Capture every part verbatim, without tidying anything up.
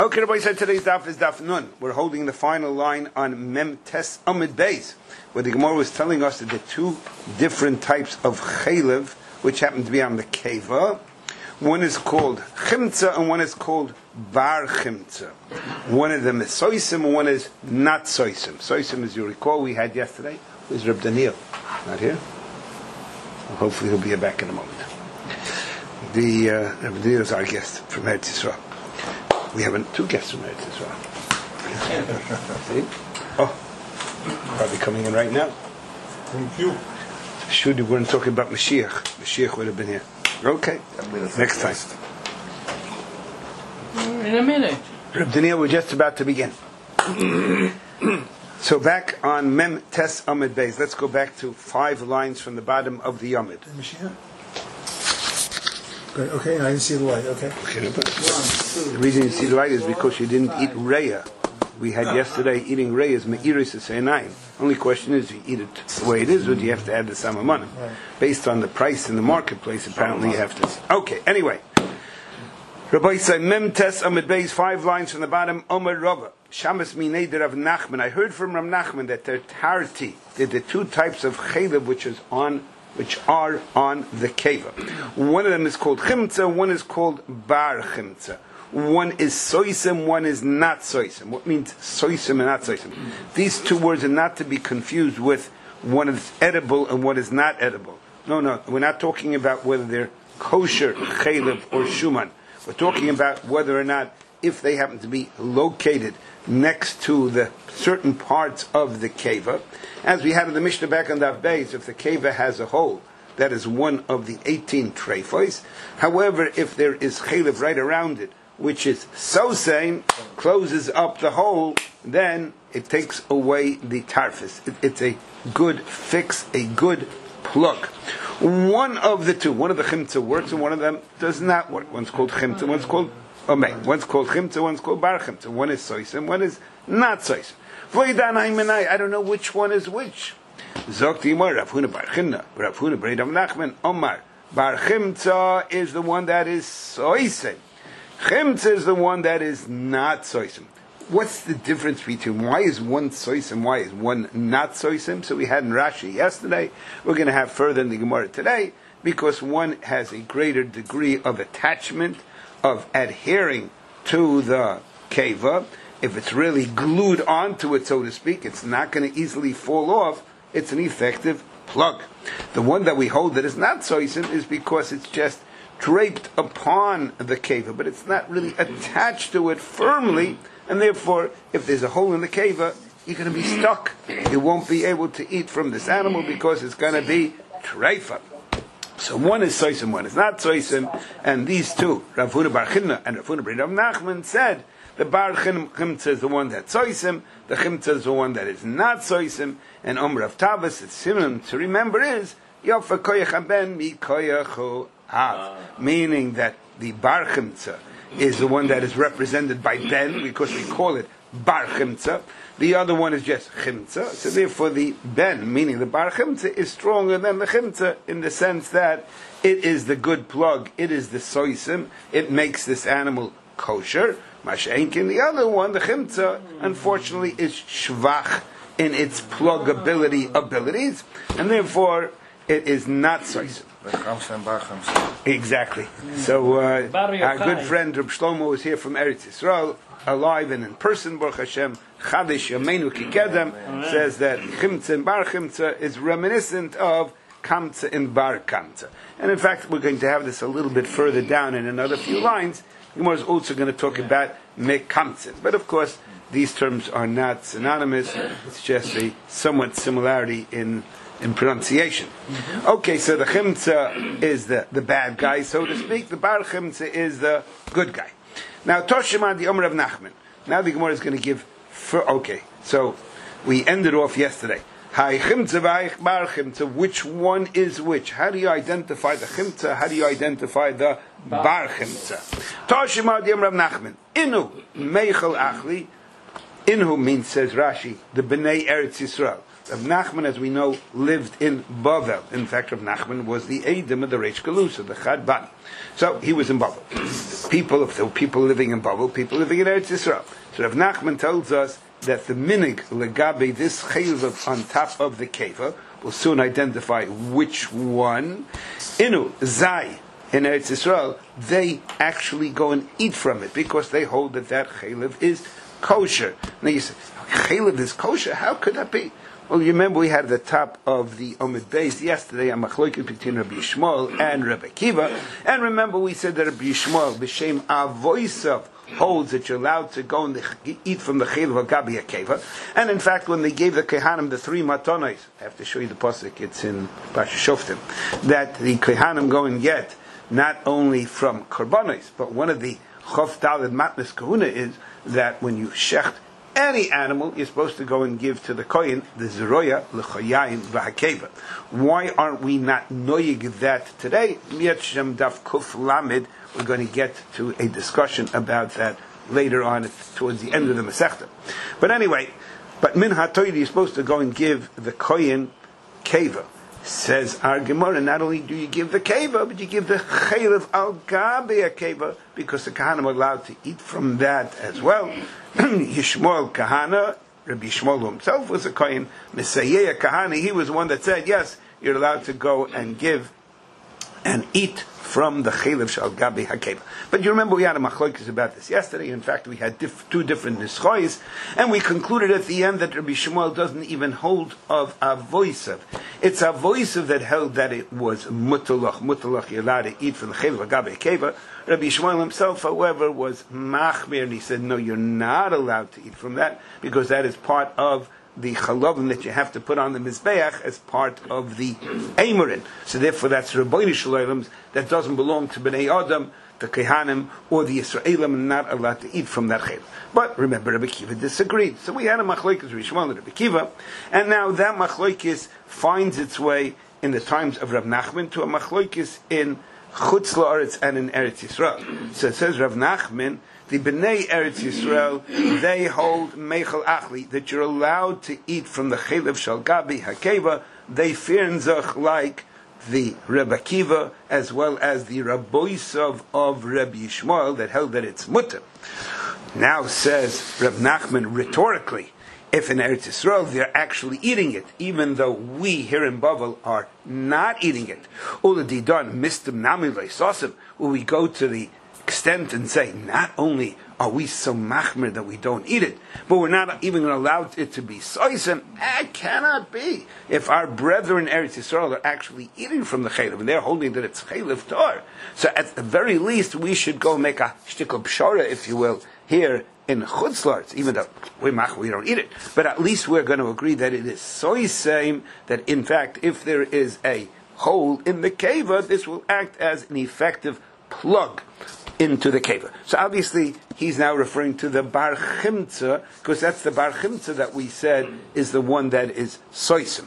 Okay, Rabbi said today's daf is daf nun. We're holding the final line on Mem Tes Amid Beis, where the Gemara was telling us that the two different types of chaylev, which happen to be on the keva, one is called chimtza and one is called bar chimtza. One of them is soisim and one is not soisim. Soisim, as you recall, we had yesterday, was Reb Daniel. Not here? Well, hopefully he'll be back in a moment. The uh, Reb Daniel is our guest from Eretz Yisrael. We have two guests from Eretz Yisrael. See? Oh, probably coming in right now. Thank you. Should we weren't talking about Mashiach. Mashiach would have been here. Okay, next time. In a minute. Reb Daniel, we're just about to begin. So back on Mem Tes Amid Beis. Let's go back to five lines from the bottom of the Amid. Mashiach? Good. Okay, I didn't see the light. Okay. The reason you see the light is because you didn't eat reya. We had yesterday eating reya is me'iris eseinaim. Only question is, you eat it the way it is, or do you have to add the samamana? Based on the price in the marketplace, apparently you have to. Okay. Anyway, Rabbi say Mem Tes Amid Beis, five lines from the bottom. Omer Rava Shamas Minei Rav Nachman. I heard from Rav Nachman that the tarti, that the two types of chaylev which is on. which are on the keva. One of them is called chimtza, one is called bar chimtza. One is soisim, one is not soisim. What means soisim and not soisim? These two words are not to be confused with one is edible and one is not edible. No, no, we're not talking about whether they're kosher, chaylev, or shuman. We're talking about whether or not, if they happen to be located next to the certain parts of the keva, as we had in the Mishnah back on Daf Beis, if the keva has a hole, that is one of the eighteen treifos. However, if there is chaylev right around it, which is so same, closes up the hole, then it takes away the tarfis. It, it's a good fix, a good plug. One of the two, one of the chimtza works and one of them does not work. One's called chimtza, one's called omei. One's called chimtza, one's called bar chimtza. One is soisim, one is not soisim. I don't know which one is which. Zokti Imar Rav Huna Bar Chimna, Rav Huna Bar Nachman Omar. Bar Chimtza is the one that is soisim. Chimtza is the one that is not soisim. What's the difference between why is one soisim, why is one not soisim? So we had in Rashi yesterday. We're going to have further in the Gemara today, because one has a greater degree of attachment, of adhering to the keva. If it's really glued onto it, so to speak, it's not going to easily fall off. It's an effective plug. The one that we hold that is not soisim is because it's just draped upon the keva, but it's not really attached to it firmly, and therefore, if there's a hole in the keva, you're going to be stuck. You won't be able to eat from this animal because it's going to be treifa. So one is soisim, one is not soisim, and these two, Rav Huna Bar Chimna and Rav Huna Bar Nachman, said the bar chimtza is the one that's soisim, the chimtza is the one that is not soisim, and Omer Rav Tavas, it's similar to remember is Yofa koyach haben mi koyachu av, meaning that the bar chimtza is the one that is represented by ben, because we call it bar chimtza. The other one is just chimtza. So therefore the ben, meaning the bar chimtza, is stronger than the chimtza in the sense that it is the good plug, it is the soisim, it makes this animal kosher. Masha'enkin, the other one, the chimtza, unfortunately is shvach in its plugability abilities, and therefore it is not soisim. Exactly. So uh, our good friend Reb Shlomo is here from Eretz Yisrael, alive and in person, Baruch Hashem. Chadish Yameinu Kikedem says that chimtza and bar chimtza is reminiscent of kamtza and bar kamtza. And in fact, we're going to have this a little bit further down in another few lines. Gemara is also going to talk about mekamtzin. But of course, these terms are not synonymous. It's just a somewhat similarity in in pronunciation. Mm-hmm. Okay, so the chimtza is the, the bad guy, so to speak. The bar chimtza is the good guy. Now, Toshima the Omer of Nachman. Now the Gemara is going to give. For, okay, so we ended off yesterday. Hai chimtza v'hai bar chimtza. Which one is which? How do you identify the chimtza? How do you identify the bar chimtza? Toshima the Omer of Nachman. Inu meichel achli. Inhu means, says Rashi, the Bnei Eretz Yisrael. Rav Nachman, as we know, lived in Bavel. In fact, Rav Nachman was the Eidim of the Reish Galusa, the Chad Bani. So he was in Bavel. People, if there were people living in Bavel, people living in Eretz Yisrael. So Rav Nachman tells us that the minig legabe, this chaylev on top of the keva, will soon identify which one. Inu zai in Eretz Yisrael, they actually go and eat from it because they hold that that chaylev is kosher. Now you say, chaylev is kosher? How could that be? Well, you remember we had at the top of the Omid Beis yesterday a machloket between Rabbi Yishmael and Rabbi Akiva, and remember we said that Rabbi Yishmael, b'shem avoisav, holds that you're allowed to go and eat from the chaylev agabi akeva, and in fact when they gave the kehanim the three matonos, I have to show you the pasuk, it's in Pasha Shoftim, that the kehanim go and get not only from korbanos, but one of the chof daled matnas kahuna is that when you shecht any animal, you're supposed to go and give to the kohen the zeroya l'chayayim v'hakeva. Why aren't we not noyig that today? Miyat Shem Daf Kuf Lamed. We're going to get to a discussion about that later on, towards the end of the Masechta. But anyway, but min hatoydi, you're supposed to go and give the kohen keva. Says our Gemara, not only do you give the keva, but you give the chaylev al gabe keva, because the kahana are allowed to eat from that as well. Yishmael kahana, Rabbi Yishmael himself was a kohen. Messiah kahana, he was the one that said, yes, you're allowed to go and give and eat from the chaylev shal gabi hakeva. But you remember we had a machlokes about this yesterday. In fact, we had diff- two different nischois, and we concluded at the end that Rabbi Shmuel doesn't even hold of avoisav. It's avoisav that held that it was mutalach, mutalach, you're allowed to eat from the chaylev gabi hakeva. Rabbi Shmuel himself, however, was machmir, and he said, no, you're not allowed to eat from that, because that is part of the chalavim that you have to put on the mizbeach as part of the emerin. So therefore, that's Rabbeinu Shalom that doesn't belong to Bnei Adam, the Kehanim, or the Yisraelim, and not allowed to eat from that chaylev. But remember, Rabbi Kiva disagreed. So we had a machlokes Rishon and Rabbi Kiva, and now that machlokes finds its way in the times of Rav Nachman to a machlokes in Chutz La'aretz and in Eretz Yisrael. So it says Rav Nachman, the Bnei Eretz Yisrael, they hold Meichel Achli, that you're allowed to eat from the Chaylev Shal Gabi Hakeva. They fernzach like the Rebbe Akiva, as well as the Rabboisav of Rabbi Yishmael, that held that it's mutter. Now says Reb Nachman rhetorically, if in Eretz Yisrael they're actually eating it, even though we here in Bavel are not eating it, Uladidan mistim nami leisasim, will we go to the extent and say, not only are we so machmer that we don't eat it, but we're not even allowed it to be soisim. That cannot be. If our brethren in Eretz Yisrael are actually eating from the chaylev, and they're holding that it's chaylev tor, so at the very least we should go make a shtickle pshara, if you will, here in Chutz La'aretz, even though we mach, we don't eat it, but at least we're going to agree that it is soisim, that in fact, if there is a hole in the keva, this will act as an effective plug into the keva. So obviously, he's now referring to the bar chimtza, because that's the bar chimtza that we said is the one that is soisim.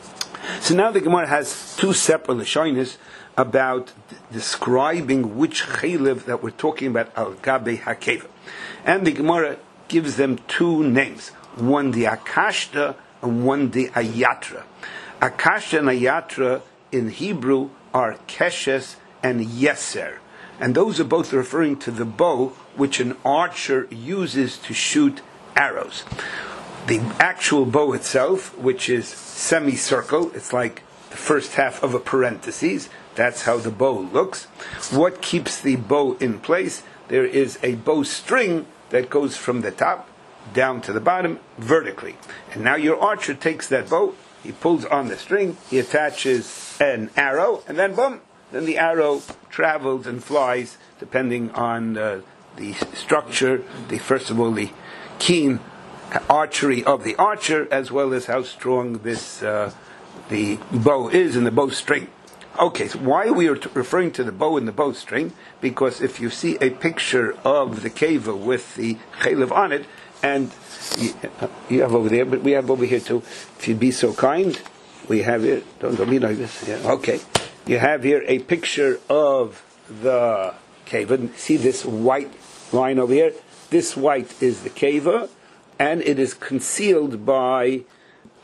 So now the Gemara has two separate lashonis about d- describing which chaylev that we're talking about, al gabe hakeva. And the Gemara gives them two names, one the akashta and one the ayatra. Akashta and ayatra in Hebrew are keshes and yeser. And those are both referring to the bow which an archer uses to shoot arrows. The actual bow itself, which is semicircle, it's like the first half of a parenthesis, that's how the bow looks. What keeps the bow in place? There is a bow string that goes from the top down to the bottom vertically. And now your archer takes that bow, he pulls on the string, he attaches an arrow, and then boom, then the arrow travels and flies, depending on uh, the structure, the first of all, the keen archery of the archer, as well as how strong this uh, the bow is and the bow string. Okay, so why we are t- referring to the bow and the bow string? Because if you see a picture of the keva with the chaylev on it, and you, uh, you have over there, but we have over here too. If you'd be so kind, we have here. Don't, don't be like this. Yeah, okay. You have here a picture of the keva. See this white line over here? This white is the keva, and it is concealed by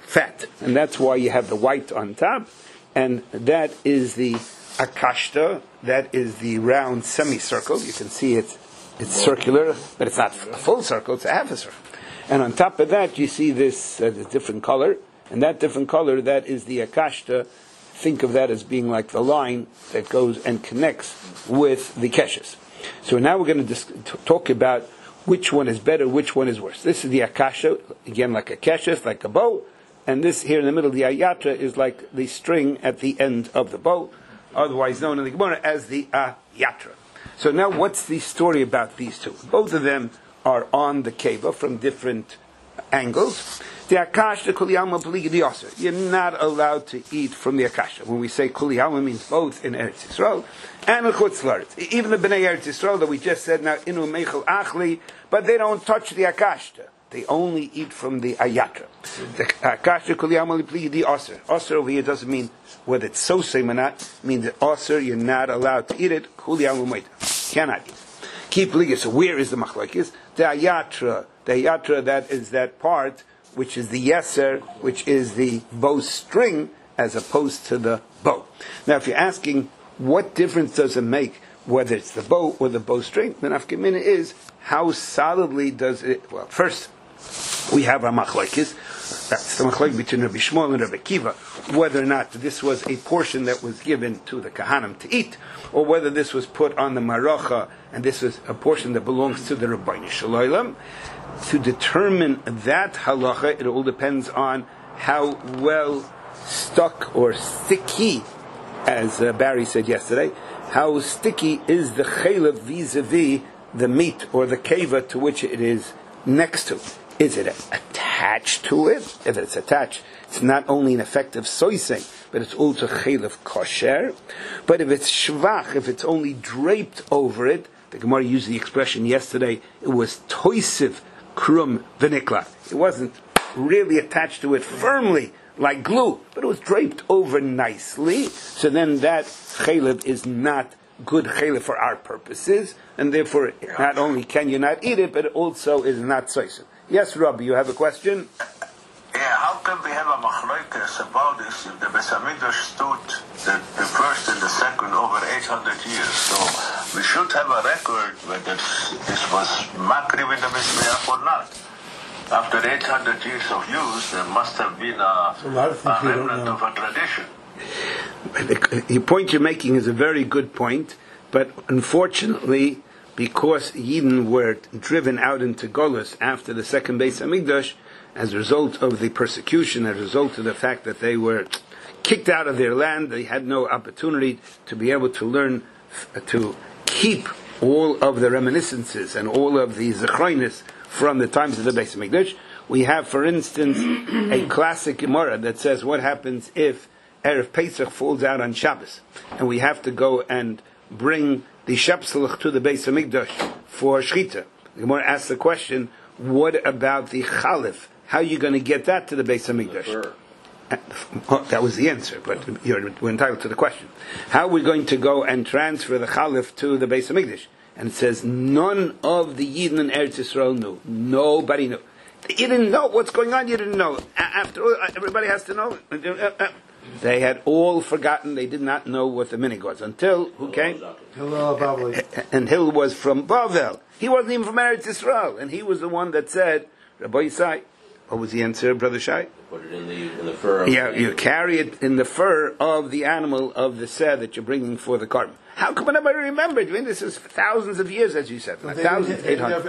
fat. And that's why you have the white on top. And that is the akashta, that is the round semicircle. You can see it, it's circular, but it's not a full circle, it's a half a circle. And on top of that, you see this, uh, this different color. And that different color, that is the akashta. Think of that as being like the line that goes and connects with the keshes. So now we're going to dis- t- talk about which one is better, which one is worse. This is the akasha, again like a keshes, like a bow. And this here in the middle, the ayatra, is like the string at the end of the bow, otherwise known in the Gemara as the ayatra. So now what's the story about these two? Both of them are on the keva from different angles. The akasha, kuli alma b'li yasser. You're not allowed to eat from the akasha. When we say kuli alma, means both in Eretz Yisrael and in Chutz La'aretz. Even the Bnei Eretz Yisrael that we just said now, inu meichel achli, but they don't touch the akasha. They only eat from the ayatra. The akasha kuli alma b'li yasser. Asser over here doesn't mean whether it's so same or not. It means that asser, you're not allowed to eat it. Kuli alma meita. Cannot eat. Keep liga. So where is the machlokes? The ayatra. The ayatra, that is that part which is the yeser, which is the bow string, as opposed to the bow. Now, if you're asking what difference does it make whether it's the bow or the bowstring, the nafkamina is how solidly does it. Well, first we have our machlokes. That's the machlok between Rabbi Shmuel and Rabbi Kiva, whether or not this was a portion that was given to the kahanim to eat, or whether this was put on the maracha and this was a portion that belongs to the Rabbeinu Shalom. To determine that halacha, it all depends on how well stuck or sticky, as uh, Barry said yesterday, how sticky is the chaylev vis-a-vis the meat or the keva to which it is next to. Is it attached to it? If it's attached, it's not only an effective soising, but it's also chaylev kosher. But if it's shvach, if it's only draped over it, the Gemara used the expression yesterday, it was toisiv krum v'nikla. It wasn't really attached to it firmly like glue, but it was draped over nicely. So then that chaylev is not good chaylev for our purposes, and therefore not only can you not eat it, but it also is not soisim. Yes, Rabbi, you have a question? Yeah, how can we have a machlokes about this if the Beis Hamikdash stood the, the first and the second over eight hundred years? So we should have a record whether this was makriv in the Mizbeach or not. After eight hundred years of use, there must have been a, a, lot of a remnant of a tradition. The, the point you're making is a very good point, but unfortunately, because Yidden were driven out into Golus after the second Beis Hamikdash, as a result of the persecution, as a result of the fact that they were kicked out of their land, they had no opportunity to be able to learn, to keep all of the reminiscences and all of the zechronis from the times of the Beis Hamikdash. We have, for instance, a classic Gemara that says what happens if Erev Pesach falls out on Shabbos, and we have to go and bring the Shapsalach to the Beis Hamikdash for Shechita. The Gemara asks the question, what about the Chalif? How are you going to get that to the Beis Hamikdash? Oh, that was the answer, but you're, we're entitled to the question. How are we going to go and transfer the Chalif to the Beis Hamikdash? And it says, none of the Yidden in Eretz Yisrael knew. Nobody knew. You didn't know what's going on, you didn't know. After all, everybody has to know. They had all forgotten, they did not know what the minig was, until, who came? Hillel Babli. And Hill was from Bavel. He wasn't even from Eretz Yisrael, and he was the one that said, Rabbi Yisai, what was the answer, Brother Shai? Put it in the, in the fur. Yeah, you carry it in the fur of the animal, of the seh that you're bringing for the carbon. How come nobody remembered? I mean, this is thousands of years, as you said. So thousands, eight hundred.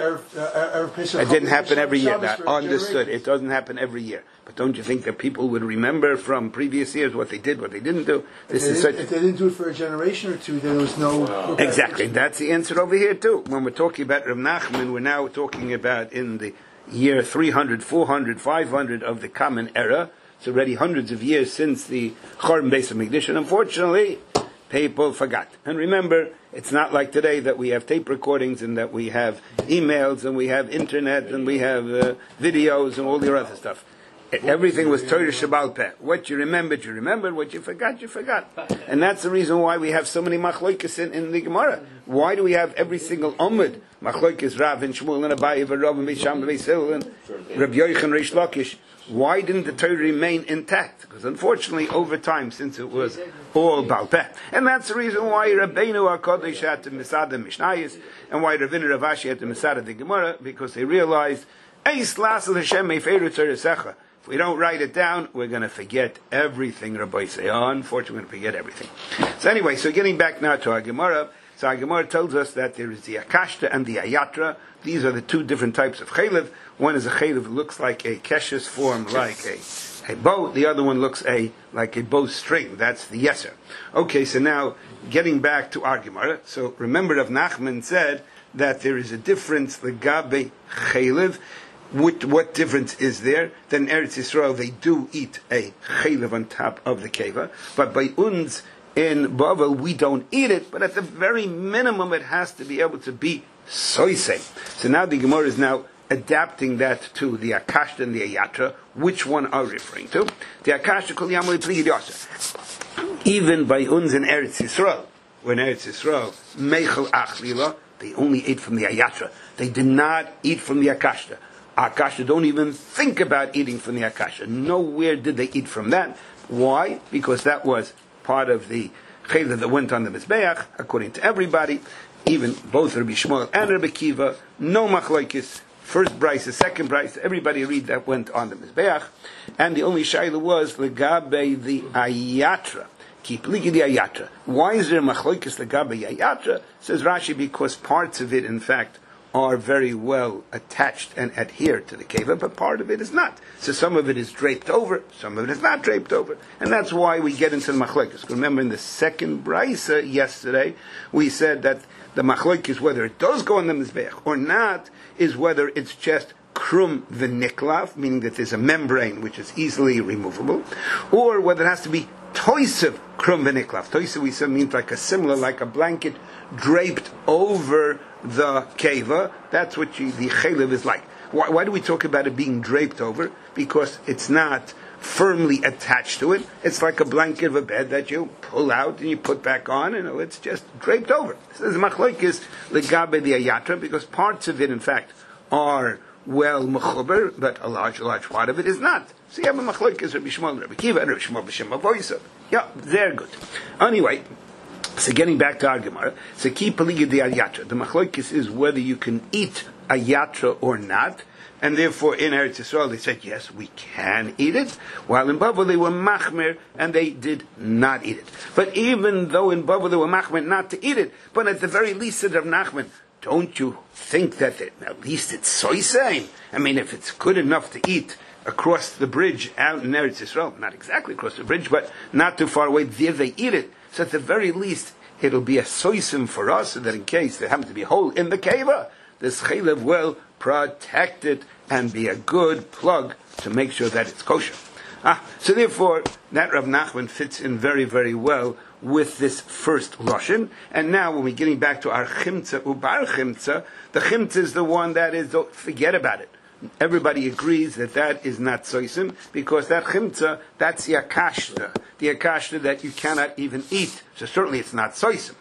It didn't happen every year. That understood. It doesn't happen every year. But don't you think that people would remember from previous years what they did, what they didn't do? This if, is they such. If they didn't do it for a generation or two, then there was no. Wow. Exactly. That's the answer over here too. When we're talking about Rav Nachman, we're now talking about in the year three hundred, four hundred, five hundred of the Common Era. It's already hundreds of years since the Chorban Beis Hamikdash, and unfortunately, people forgot. And remember, it's not like today that we have tape recordings and that we have emails and we have internet and we have uh, videos and all the other stuff. Everything was Torah Shabbal Peh. What you remembered, you remembered. What you forgot, you forgot. And that's the reason why we have so many machloikes in, in the Gemara. Why do we have every single Omid? Machloikes Rav and Shmuel and Abaye and Rav and Misham and Beisil and Rabbi Yochanan Reish Lakish. Why didn't the Torah remain intact? Because unfortunately, over time, since it was all Baal Peh. And that's the reason why Rabbeinu HaKadosh had to Misada Mishnayis, and why Ravina Ravashi had to Misada the Gemara, because they realized, Eis Lasel Hashem Meiferu Torah Secha. If we don't write it down, we're going to forget everything, Rabbi say. Oh, unfortunately, we're going to forget everything. So anyway, so getting back now to our Gemara. So our Gemara tells us that there is the Akashta and the Ayatra. These are the two different types of Chaylev. One is a Chaylev that looks like a Keshes form, like a, a bow. The other one looks a like a bowstring. That's the Yeser. Okay, so now, getting back to our Gemara. So remember, Rav Nachman said that there is a difference, the Gabe Chaylev. What, what difference is there? Then Eretz Yisrael, they do eat a chaylev on top of the keva, but by uns in Bavel, we don't eat it, but at the very minimum, it has to be able to be soisei. So now the Gemara is now adapting that to the Akashta and the Ayatra. Which one are we referring to? The Akashta kol yamli pligid yasa. Even by uns in Eretz Yisrael, when Eretz Yisrael, meichel achlila, they only ate from the Ayatra. They did not eat from the Akashta. Akasha don't even think about eating from the Akasha. Nowhere did they eat from that. Why? Because that was part of the chaylev that went on the Mizbeach, according to everybody, even both Rabbi Shmuel and Rabbi Kiva, no machlokes, first brisa, second brisa, everybody read that went on the Mizbeach, and the only shayla was legabe the Ayatra. Keep ligi the Ayatra. Why is there machlokes legabe Ayatra? Says Rashi, because parts of it, in fact, are very well attached and adhere to the keva, but part of it is not. So some of it is draped over, some of it is not draped over. And that's why we get into the machlokes. Remember in the second brisa yesterday, we said that the machlokes, whether it does go on the mizbeach or not, is whether it's just krum v'niklav, meaning that there's a membrane which is easily removable, or whether it has to be toisev krum v'niklav. Toisev we said means like a similar, like a blanket draped over the keva. That's what you, the chaylev is like. Why, why do we talk about it being draped over? Because it's not firmly attached to it. It's like a blanket of a bed that you pull out and you put back on, and it's just draped over. So the machlokes legabe the ayatra, because parts of it, in fact, are well mechuber, but a large, large part of it is not. So you have a machlokes Rabbi Shmuel, Rabbi Kiva, and Rabbi Shmuel b'shem avoisa. Yeah, they're good. Anyway. So getting back to our Gemara, so keep paligid the ayatra. The machlokes is whether you can eat ayatra or not, and therefore in Eretz Yisrael they said yes, we can eat it, while in Bavel they were machmer and they did not eat it. But even though in Bavel they were machmer not to eat it, but at the very least said Rav Nachman, don't you think that it, at least it's soisei? I mean, if it's good enough to eat across the bridge out in Eretz Yisrael, not exactly across the bridge, but not too far away, there they eat it. So at the very least, it'll be a soisim for us, so that in case there happens to be a hole in the keva, this chaylev will protect it and be a good plug to make sure that it's kosher. Ah, so therefore, that Rav Nachman fits in very, very well with this first lashon. And now, when we're getting back to our chimtza ubar chimtza, the chimtza is the one that is, don't forget about it. Everybody agrees that that is not soisim, because that chimtza, that's the akashta, the akashta that you cannot even eat. So certainly it's not soisim.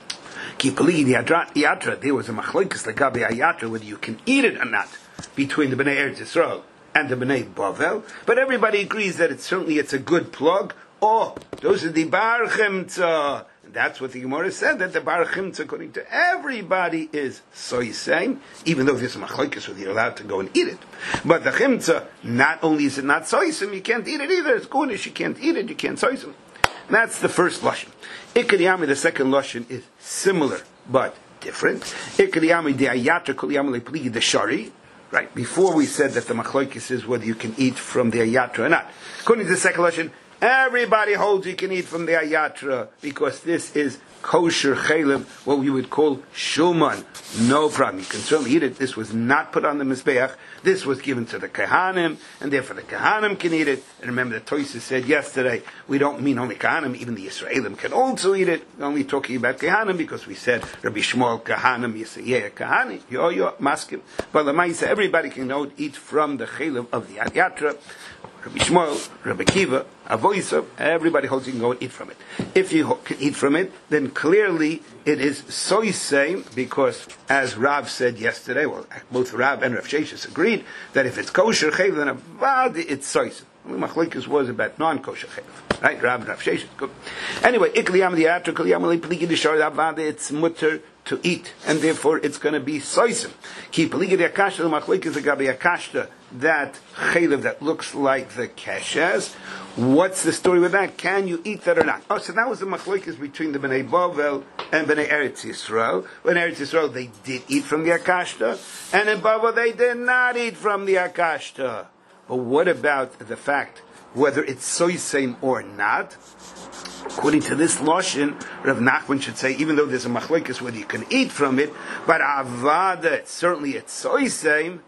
Kipali the yatra, there was a machlokes legabe ayatra, whether you can eat it or not, between the Bnei Eretz Yisrael and the Bnei Bavel. But everybody agrees that it's certainly it's a good plug. Oh, those are the bar chimtza. That's what the Gemara said, that the bar chimtza, according to everybody, is soisei, even though there's a machlokes whether you're allowed to go and eat it. But the chimtza, not only is it not soisim, you can't eat it either. It's gunish, you can't eat it, you can't soisim. That's the first lashon. Ikadiyami, the second lashon, is similar but different. Ikadiyami de ayatra kol yamli pligi de shari. Right, before we said that the machlokes is whether you can eat from the ayatra or not. According to the second lashon, everybody holds you can eat from the ayatra, because this is kosher chaylev, what we would call shuman. No problem. You can certainly eat it. This was not put on the mizbeach. This was given to the kahanim, and therefore the kahanim can eat it. And remember, the Tosfos said yesterday, we don't mean only kahanim, even the Yisraelim can also eat it. We're only talking about kahanim, because we said Rabbi Shmuel kahanim, Yisrael kahani, yo-yo, maskim. But the Maisa, everybody can eat from the chaylev of the ayatra. Rabbi Shmuel, Rabbi Kiva, Avoisa, everybody holds you can go and eat from it. If you can eat from it, then clearly it is soisem, because as Rav said yesterday, well, both Rav and Rav Sheshis agreed that if it's kosher chaylev, then avad it's soisem. Machlokes was about non-kosher chaylev, right? Rav and Rav Sheshis. Good. Anyway, ikliyam diatra kliyam lepligi dishar avad it's mutter to eat, and therefore it's going to be soisem. Ki pligi diakashta the machlokes agabi akashta that chaylev that looks like the keshes. What's the story with that? Can you eat that or not? Oh, so that was the machlokes between the Bnei Bavel and Bnei Eretz Yisrael. When Eretz Yisrael they did eat from the akashta, and in Bavel they did not eat from the akashta. But what about the fact whether it's soisem or not? According to this lashon, Rav Nachman should say, even though there's a machlokes whether you can eat from it, but avada, certainly it's soisem.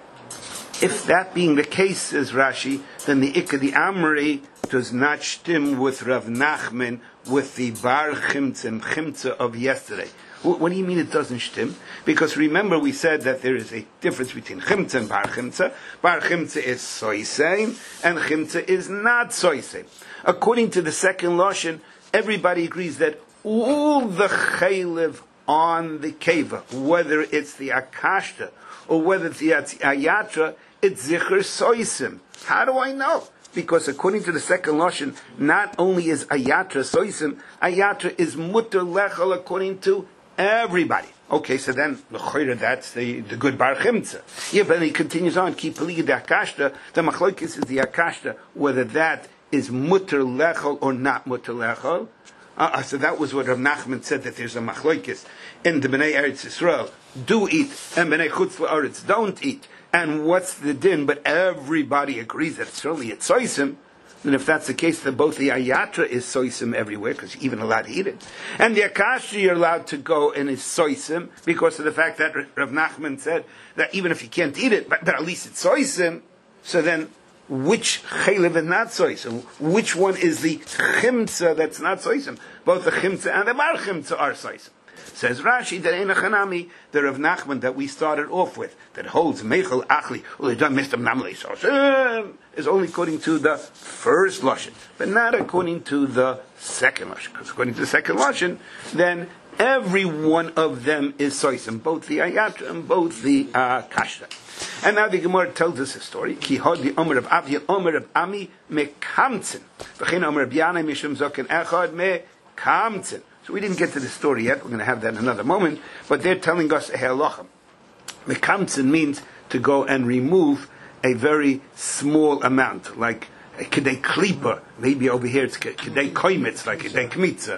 If that being the case, says Rashi, then the Ikka, the Amri, does not stim with Rav Nachman with the Bar Chimtza and Chimtza of yesterday. What do you mean it doesn't stim? Because remember we said that there is a difference between Chimtza and Bar Chimtza. Bar Chimtza is soisem, and Chimtza is not soisem. According to the second lashon, everybody agrees that all the chaylev on the keva, whether it's the akashta or whether it's the ayatra, it's zicher soisim. How do I know? Because according to the second lashon, not only is ayatra soisim, ayatra is mutter lechel according to everybody. Okay, so then that's the, the good bar chimtza. Yeah, but then he continues on. Ki peligi de akashta. The machlokes is the akashta whether that is mutter lechel or not mutter lechel. Uh, so that was what Rav Nachman said, that there's a machlokes in the Bnei Eretz Yisrael do eat and Bnei Chutz La'aretz don't eat. And what's the din? But everybody agrees that certainly it's soisem. And if that's the case, then both the ayatra is soisem everywhere, because you're even allowed to eat it. And the akashta you're allowed to go and is soisem, because of the fact that Rav Nachman said that even if you can't eat it, but, but at least it's soisem. So then, which chaylev is not soisem? Which one is the chimtza that's not soisem? Both the chimtza and the bar chimtza are soisem. Says Rashi that Ein Chanami, the Rav Nachman that we started off with, that holds Meichel Achli, Uledan Mistam Namli Sosem, is only according to the first lashon, but not according to the second lashon. Because according to the second lashon, then every one of them is soisem, both the ayat and both the uh, kashta. And now the Gemara tells us a story. Ki hod the Omer of Avi, Omer of Ami mekamtzen, v'chein Omer of Yanai mishum zoken echad mekamtzen. So we didn't get to the story yet. We're going to have that in another moment. But they're telling us a halachah. Mekamtzen means to go and remove a very small amount, like a kedei klipa. Maybe over here it's kedei koimitz, like kedei kmitza.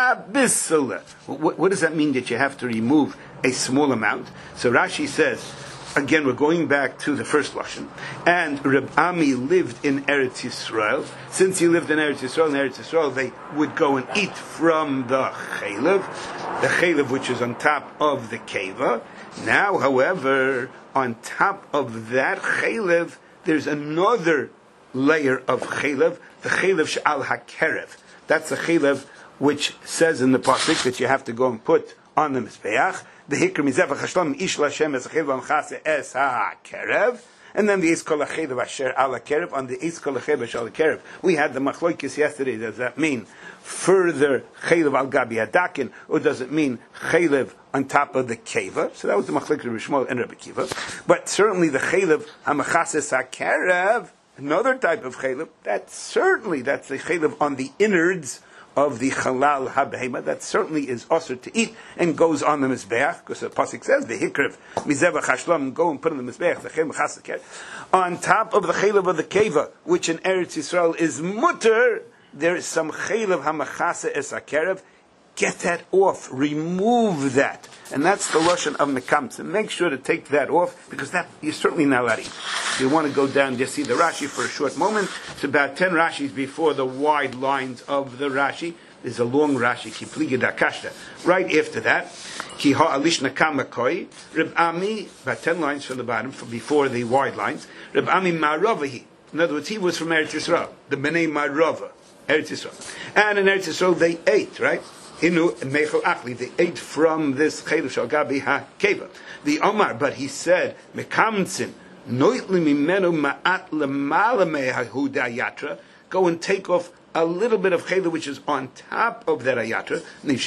Abyssal. What, what does that mean that you have to remove a small amount? So Rashi says, again, we're going back to the first lashon. And Reb Ami lived in Eretz Yisrael. Since he lived in Eretz Yisrael, in Eretz Yisrael, they would go and eat from the chaylev, the chaylev which is on top of the keva. Now, however, on top of that chaylev, there's another layer of chaylev, the chaylev she'al hakerev. That's the chaylev which says in the pasuk that you have to go and put on the mizbeach. The hikr mizevach hashlam ish lashem es chaylev amchase es hakerev. And then the Eiskol HaChedev Asher Ala Kerev, on the Eiskol HaChedev Asher Ala Kerev. We had the Machlokes yesterday. Does that mean further Chaylev Al Gabi Hadakin, or does it mean Chaylev on top of the Keva? So that was the Machlokes of Rishmol and Rabbi Kiva. But certainly the Chaylev Hamachases HaKerev, another type of Chaylev, that's certainly, that's the Chaylev on the innards of the halal habehema, that certainly is also to eat and goes on the mizbeach, because the pasuk says the hikrev mizevach hashlam, go and put on the mizbeach the chem chasaker on top of the chaylev of the keva, which in Eretz Yisrael is mutter. There is some chaylev hamachase es hakerev. Get that off, remove that, and that's the lashon of mekamtzen. Make sure to take that off, because that you're certainly not allowed to eat. You want to go down just see the Rashi for a short moment. It's about ten Rashis before the wide lines of the Rashi. There's a long Rashi, ki pliga da kashta. Right after that, ki ha alishna kamakoi, Reb Ami, about ten lines from the bottom, from before the wide lines. Reb Ami Maravahi. In other words, he was from Eretz Yisrael, the Bnei Marava, Eretz Yisrael, and in Eretz Yisrael they ate, right? Inu mechel achli. They ate from this chaylev shal gabi ha keva. The Omar, but he said mekamtzin Go and take off a little bit of chaylev which is on top of that ayatra.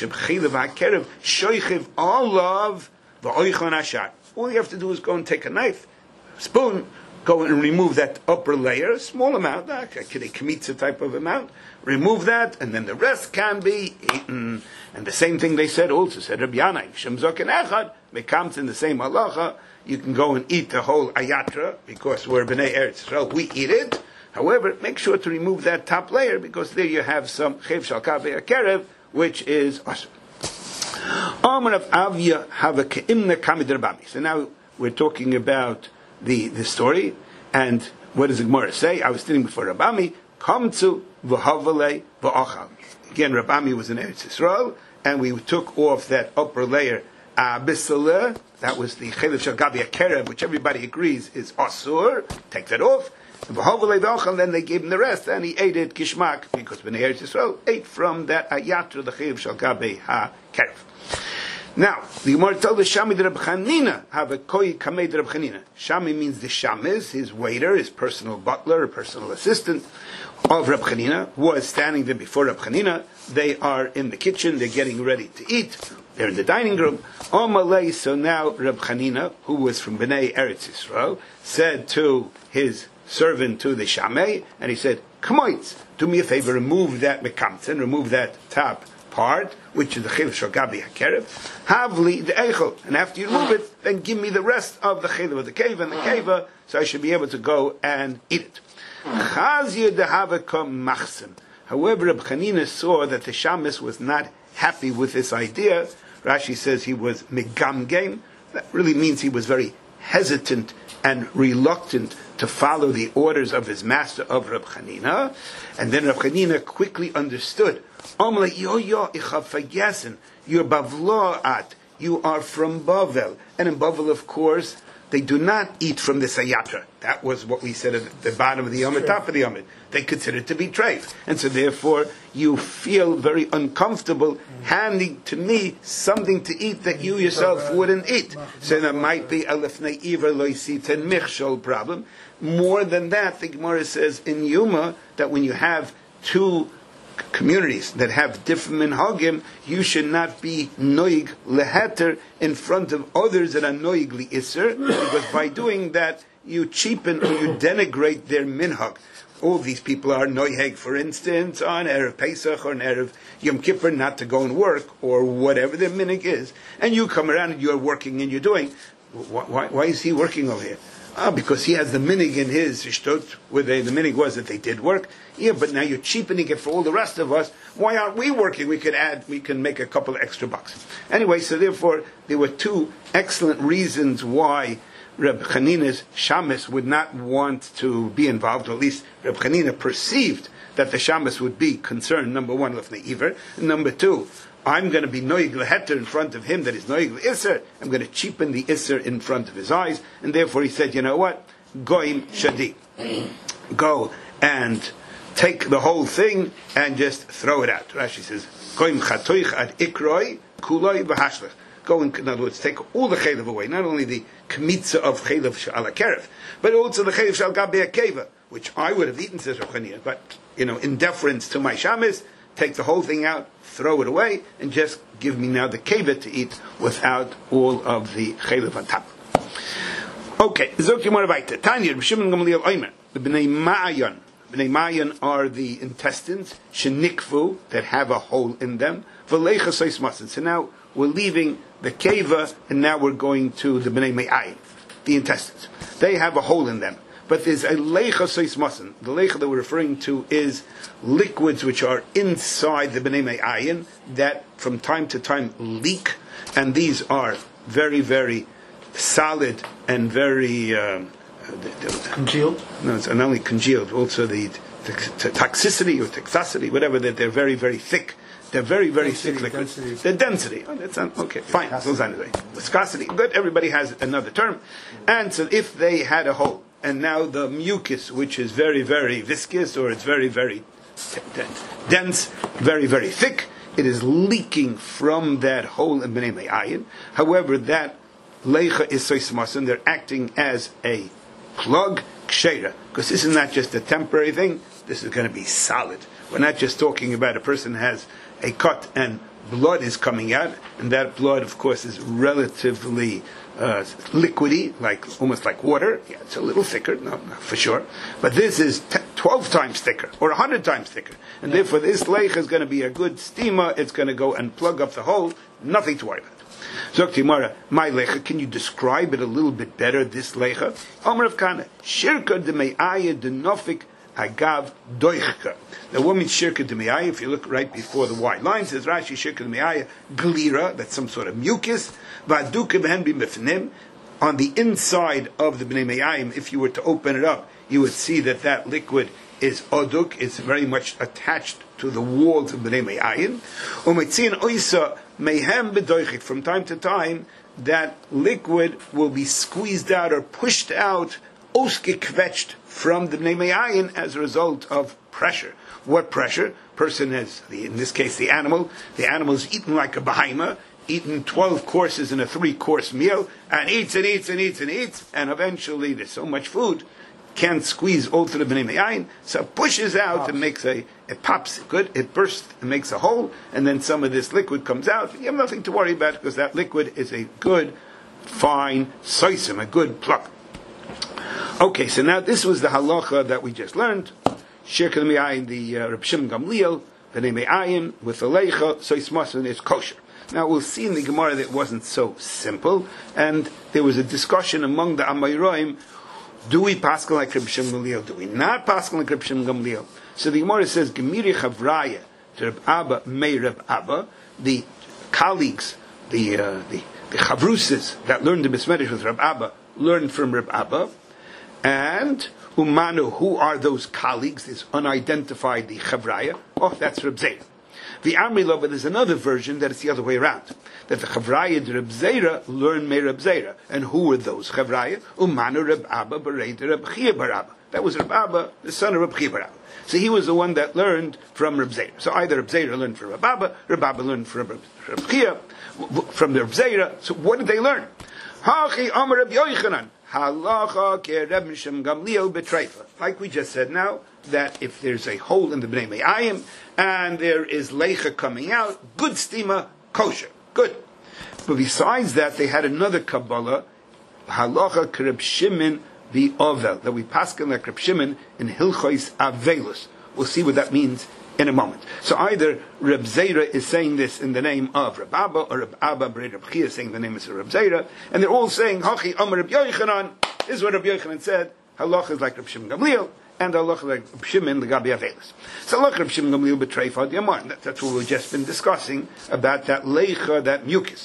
All you have to do is go and take a knife, spoon, go and remove that upper layer, a small amount, like a kmitza type of amount, remove that, and then the rest can be eaten. And the same thing they said also, said Rabbi Yanai, Shemzok and Echad, becomes in the same halacha, you can go and eat the whole ayatra, because we're B'nai Eretz Yisrael, we eat it. However, make sure to remove that top layer, because there you have some chev shal kaveh akerev, which is awesome. So now we're talking about the, the story, and what does the Gemara say? I was sitting before Rabami, come to v'havalei v'achal. Again, Rabami was in Eretz Yisrael, and we took off that upper layer, abisaleh, that was the chelev shel gabi akerev, which everybody agrees is asur, take that off, and v'havalei v'achal, then they gave him the rest, and he ate it kishmak, because Bnei Eretz Yisrael ate from that ayatra, the chelev shel gabi ha-kerev. Now, the Gemara tells the Shami de Reb Chanina have a koi kamei de Reb Chanina. Shami means the shamis, his waiter, his personal butler, personal assistant of Reb Chanina, was standing there before Reb Chanina. They are in the kitchen, they're getting ready to eat. They're in the dining room. Omalei, so now Reb Chanina, who was from Bnei Eretz Yisrael, said to his servant, to the Shamei, and he said, Kmoitz, do me a favor, remove that mekamtzen, remove that top part, which is the chelev shel gabi hakerev, havli the eichel, and after you remove it, then give me the rest of the chelev of the keva and the keva, so I should be able to go and eat it. Chazir de havakom machsim. However, Reb Chanina saw that the shamis was not happy with this idea. Rashi says he was megamgem. That really means he was very hesitant and reluctant to follow the orders of his master of Reb Chanina. And then Reb Chanina quickly understood. Yo yo, ich hab vergessen. You're Bavloat. You are from Bavel, and in Bavel, of course, they do not eat from the sayatra. That was what we said at the bottom of the yomid, top of the yomid. They consider it to be treif, and so therefore you feel very uncomfortable handing to me something to eat that you yourself wouldn't eat. So there might be a lefnei iver loisit and michshol problem. More than that, the Gemara says in Yuma that when you have two communities that have different minhagim, you should not be noig leheter in front of others that are noig li'isr, because by doing that you cheapen or you denigrate their minhag. All these people are noiheg, for instance, on Erev Pesach or on Erev Yom Kippur, not to go and work, or whatever their minhag is, and you come around and you're working and you're doing. Why, why, why is he working over here? Ah, because he has the minig in his shtut, where they, the minig was that they did work. Yeah, but now you're cheapening it for all the rest of us. Why aren't we working? We could add, we can make a couple of extra bucks. Anyway, so therefore, there were two excellent reasons why Reb Chanina's shamis would not want to be involved, or at least Reb Chanina perceived that the shamis would be concerned. Number one, lefnei iver. Number two, I'm going to be noig leheter in front of him that is noig le'isser. I'm going to cheapen the isser in front of his eyes. And therefore he said, you know what? Goim shadi. Go and take the whole thing and just throw it out. Rashi says, Goim chatoich ad ikroi kuloi v'hashlech. Go and, in other words, take all the chelev away. Not only the kmitza of chelev shal akerev, but also the chelev shal gabi akeva, which I would have eaten, says Reb Chanina. But, you know, in deference to my shamis, take the whole thing out, throw it away, and just give me now the keva to eat without all of the chelev on top. Okay, Zoki Moravite. Tanya, Shimon Gamliel Oimer, the Bnei Ma'ayan. Bnei Ma'ayan are the intestines, shenikfu, that have a hole in them, v'leicha sois masin. So now we're leaving the keva, and now we're going to the Bnei Ma'ayan, the intestines. They have a hole in them. But there's a leicha sois masin. The leicha that we're referring to is liquids which are inside the Bnei Me'ayin that from time to time leak, and these are very, very solid and very um, congealed. No, it's not only congealed, also the, the, the toxicity or toxicity, whatever. That they're very, very thick. They're very, very density, thick liquids. Density. The density. Oh, that's not, okay, fine. Viscosity. Good. Everybody has another term. And so, if they had a hole, and now the mucus, which is very, very viscous, or it's very, very t- t- dense, very, very thick, it is leaking from that hole in Bnei Me'ayin. However, that leicha is sois masin. They're acting as a plug ksheira, because this is not just a temporary thing. This is going to be solid. We're not just talking about a person has a cut and blood is coming out, and that blood, of course, is relatively uh, liquidy, like almost like water. Yeah, it's a little thicker, no, no, for sure. But this is t- twelve times thicker, or a hundred times thicker, and yeah. Therefore this leicha is going to be a good steamer. It's going to go and plug up the hole. Nothing to worry about. Zok Timara, my leicha, can you describe it a little bit better? This leicha, Omer of Kana, shirka de me'aya de nofik agav doichka. The woman shirka de me'aya, if you look right before the white line, says Rashi shirka de me'aya glira, that's some sort of mucus, va'duka b'hen b'mifnim, on the inside of the b'nei me'ayim, if you were to open it up, you would see that that liquid is oduk, it's very much attached to the walls of b'nei me'ayim. Umetzin oisa mehem b'doichik, from time to time, that liquid will be squeezed out or pushed out, osgekvetched, from the b'nei me'ayim as a result of pressure. What pressure? Person has, in this case, the animal. The animal is eaten like a behemoth, eaten twelve courses in a three-course meal, and eats and eats and eats and eats, and eventually there's so much food, can't squeeze all through the b'nei me'ayim, so pushes out pops. and makes a, it pops, good, it bursts and makes a hole, and then some of this liquid comes out. You have nothing to worry about, because that liquid is a good, fine soisim, a good plug. Okay, so now this was the halacha that we just learned. Shirka de me'ayim, the uh, Reb Shimon Gamliel, b'nei me'ayim, with the leicha, so it's is kosher. Now we'll see in the Gemara that it wasn't so simple, and there was a discussion among the Amayroim, do we paskel like Reb Shimon Gamliel, do we not paskel like Reb Shimon Gamliel? So the Gemara says, Gemiri Chavraya, to Reb Abba, Mei Reb Abba, the colleagues, the, uh, the, the Chavruses that learned the Besmedish with Reb Abba, learned from Reb Abba, and Umanu, who are those colleagues, this unidentified, the Chavraya? Oh, that's Reb Zera. The Amri Lova, there's another version that it's the other way around. That the Chavraya de Reb Zera learned me Reb Zera. And who were those Chavraya? Umanu Reb Abba Berei de Reb Chia bar Abba. That was Reb Abba, the son of Reb Chia bar Abba. So he was the one that learned from Reb Zera. So either Reb Zera learned from Reb Abba, Reb Abba learned from Reb, Reb Chia, from the Reb Zera. So what did they learn? Hachi Amar Reb Yochanan. Halacha ke Reb Shimon Gamliel betreifa. Like we just said now, that if there's a hole in the b'nei me'ayim and there is leicha coming out, good steamer, kosher, good. But besides that, they had another Kabbalah, halacha ke Reb Shimon the Ovel, that we paskin like Reb Shimon in Hilchos Avelus. We'll see what that means in a moment. So either Reb Zera is saying this in the name of Reb Abba, or Reb Abba B'rei Reb Chia is saying the name of Reb Zera, and they're all saying, Hachi Amar Reb Yochanan, this is what Reb Yochanan said, halacha is like Reb Shimon Gamliel, and halacha like Reb Shimon L'gabi Avelus. So halacha Reb Shimon Gamliel b'treifa d'yamar. That's what we've just been discussing about that leicha, that mucus.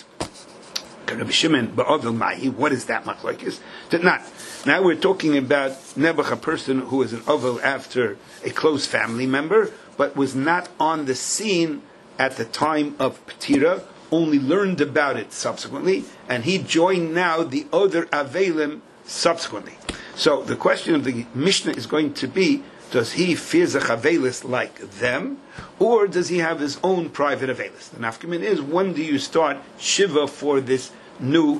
Reb Shimon ba'ovel mahi. What is that machlokes? That not. Now we're talking about nebuch, a person who is an ovel after a close family member, but was not on the scene at the time of Petira, only learned about it subsequently, and he joined now the other avelim subsequently. So the question of the Mishnah is going to be, does he fear the avelis like them, or does he have his own private avelis? The nafkamin is, when do you start shiva for this new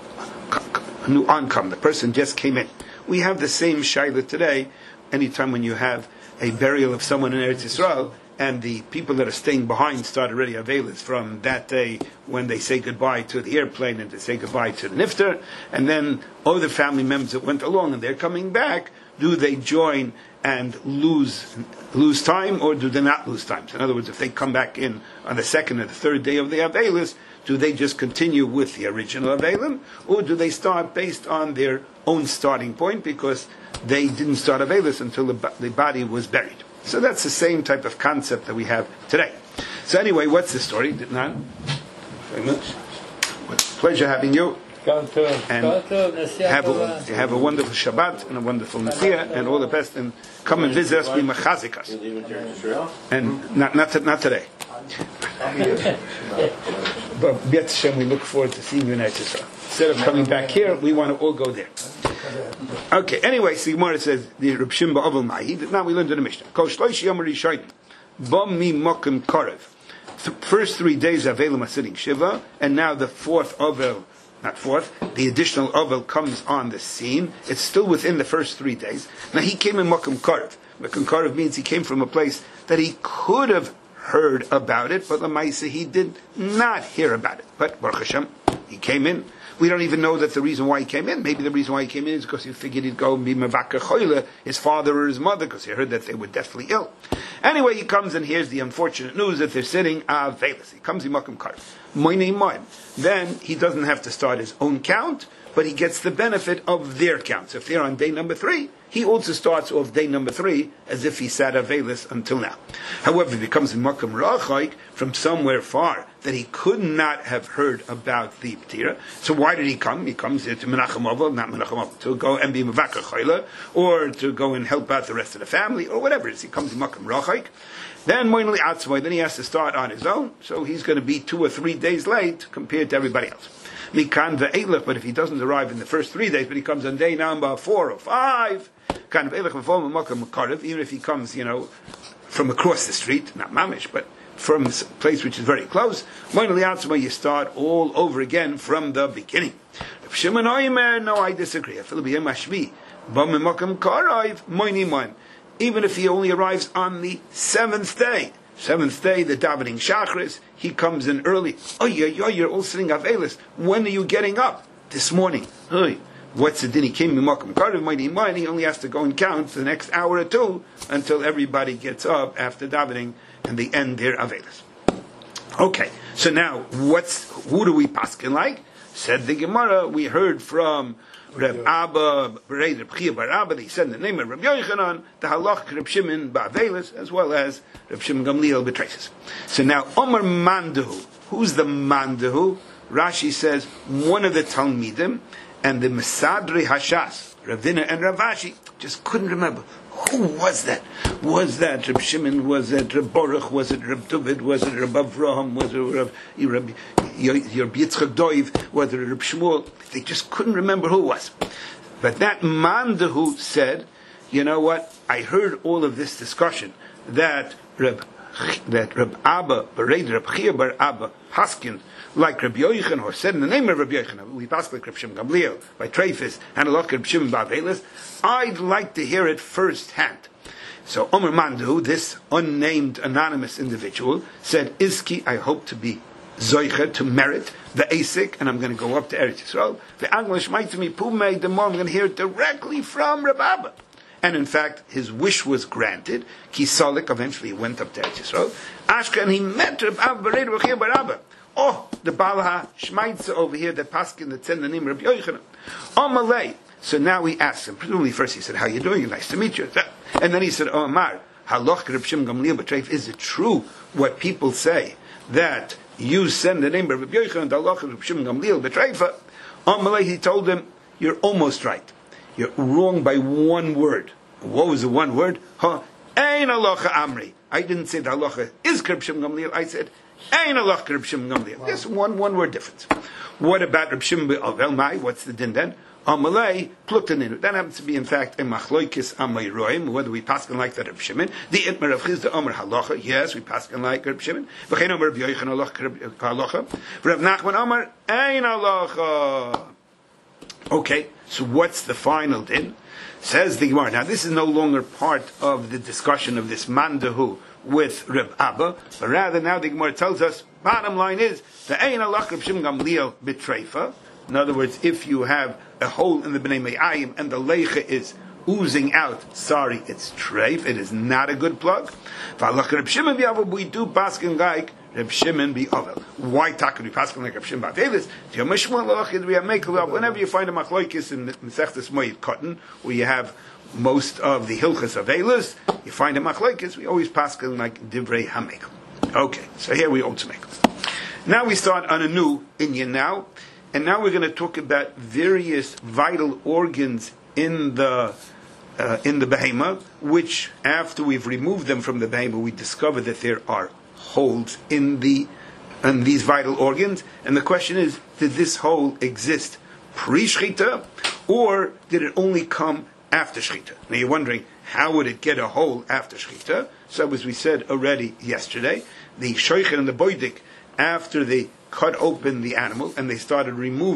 new oncome? The person just came in. We have the same shaila today, anytime when you have a burial of someone in Eretz Yisrael, and the people that are staying behind start already avelis from that day when they say goodbye to the airplane and they say goodbye to the nifter, and then other family members that went along and they're coming back, do they join and lose lose time, or do they not lose time? So in other words, if they come back in on the second or the third day of the avelis, do they just continue with the original avelim, or do they start based on their own starting point because they didn't start avelis until the, the body was buried? So that's the same type of concept that we have today. So anyway, what's the story? Nan? Very much. Pleasure having you. And have a, have a wonderful Shabbat and a wonderful Nasiya, and all the best. And come and visit us, be machazik us. And not not not today. But B'yat Hashem, we look forward to seeing you in Eretz Yisrael. Instead of coming back here, we want to all go there. Okay, anyway, so Gemara says, the Reb Shimon ba'ovel mahi, now we learned in the Mishnah. Kol shloishi yom rishonim, bam mi mokim korev. First three days, Avelim are sitting Shiva, and now the fourth Ovel not fourth. The additional Ovel comes on the scene. It's still within the first three days. Now he came in Mokum Karev. Mokum Karev means he came from a place that he could have heard about it, but Lamaisa he did not hear about it. But Baruch Hashem, he came in. We don't even know that the reason why he came in. Maybe the reason why he came in is because he figured he'd go and be Mevaka Choyle, his father or his mother, because he heard that they were deathly ill. Anyway, he comes and hears the unfortunate news that they're sitting Avelis. He comes in Makom Kar. Moinei Moin. Then he doesn't have to start his own count, but he gets the benefit of their count. So if they're on day number three, he also starts off day number three as if he sat Avelis until now. However, he becomes in Makom Rachaik from somewhere far that he could not have heard about the Ptira. So why did he come? He comes here to Menachem Ovel, not Menachem Ovel, to go and be Mevaka Choyle, or to go and help out the rest of the family, or whatever it is. He comes in Makom Rachaik. Then Moinli Atzmoy, then he has to start on his own, so he's going to be two or three days late compared to everybody else. Mikan ve'elech, but if he doesn't arrive in the first three days, but he comes on day number four or five, kind of elech v'fom v'makam makarev, even if he comes, you know, from across the street, not mamish, but from a place which is very close, Moinli Atzmoy, you start all over again from the beginning. If Shimon Oimer, no, I disagree. Even if he only arrives on the seventh day, seventh day, the davening Shachris, he comes in early. Oh, yeah, yeah, you're all sitting Avelis. When are you getting up? This morning. Hey, what's the din? He came in Makom Karev, mighty mind. He only has to go and count for the next hour or two until everybody gets up after davening and they end their Avelis. Okay, so now, what's who do we paskin like? Said the Gemara, we heard from Reb Abba, Reb Chia Bar Abba, he said the name of Reb Yochanan, the halach Reb Shimon Ba'avelis, as well as Reb Shimon Gamliel Betraces. So now, Omar Mandahu, who's the Mandahu? Rashi says, one of the Talmidim, and the Mesadri Hashas, Ravina and Ravashi, just couldn't remember. Who was that? Was that Reb Shimon? Was it Reb Baruch? Was it Reb David? Was it Reb Avraham? Was it Reb Yitzchak Doiv? Was it Reb Shmuel? They just couldn't remember who it was. But that Mandahu said, you know what? I heard all of this discussion that Reb that Reb Abba, Bered Reb Chia Bar Abba, Haskin, like Reb Yochanan, or said in the name of Reb Yochanan, we pass like Reb Shimon Gamliel, by Trefis, and a lot of Reb Shimon Ba'avelis, I'd like to hear it firsthand. So Omer Mandu, this unnamed anonymous individual, said, Iski, I hope to be Zoicher, to merit the Asik, and I'm going to go up to Eretz Yisrael. The Anglish might to me, Pumei, the more I'm going to hear it directly from Reb Abba. And in fact, his wish was granted. Kisalik eventually went up to Eretz Yisrael. Ashka, and he met Reb Abba, Bered Reb Chia Bar Abba. Oh, the Balaha Shmaitza over here, the Paskin that sent the name of Reb Yochanan. Oh, Malay. So now we asked him, presumably first he said, how are you doing? Nice to meet you. And then he said, oh, Amar, Halach Reb Shimon Gamliel B'Treif, is it true what people say, that you send the name of Reb Yochanan, the Halach Reb Shimon Gamliel B'Treif? Oh, Malay, he told him, you're almost right. You're wrong by one word. What was the one word? Huh? Ein halacha amri. I didn't say the halacha is Reb Shimon Gamliel. I said, Ein halacha Reb Shimon Gamliel. Wow. Just one, one word difference. What about Reb Shimon B'Avel Mai? What's the din then? Amalei pluktaninu. That happens to be, in fact, a machloikis amayroim. Whether we paskin like that Reb Shimon, the itmer of Chizda Omer halacha. Yes, we paskin like Reb Shimon. V'chein Omer Reb Yochanan halacha. Reb Nachman Omer ein halacha. Okay, so what's the final din? Says the Gemara. Now, this is no longer part of the discussion of this Mandahu with Reb Abba, but rather now the Gemara tells us, bottom line is, the Ein Halach Reb Shimon Gamliel B'Treifa. In other words, if you have a hole in the Bnei Me'ayim and the leicha is oozing out, sorry, it's treif, it is not a good plug. V'halach Reb Shimon B'Avel, we do paskin like Reb Shimon B'Avel. Why talk we paskin like Reb Shimon B'Avelis? We have make whenever you find a machloikis in Mesechtes Moed Katan, where you have most of the hilchas Avelis, you find a machloikis, we always paskin like Divrei HaMekel. Okay, so here we also make. Now we start on a new inyan now, and now we're going to talk about various vital organs in the uh, in the behemoth, which after we've removed them from the behemoth, we discover that there are holes in the in these vital organs. And the question is, did this hole exist pre-shchita, or did it only come after shchita? Now you're wondering, how would it get a hole after shchita? So as we said already yesterday, the shoicher and the boidik, after they cut open the animal and they started removing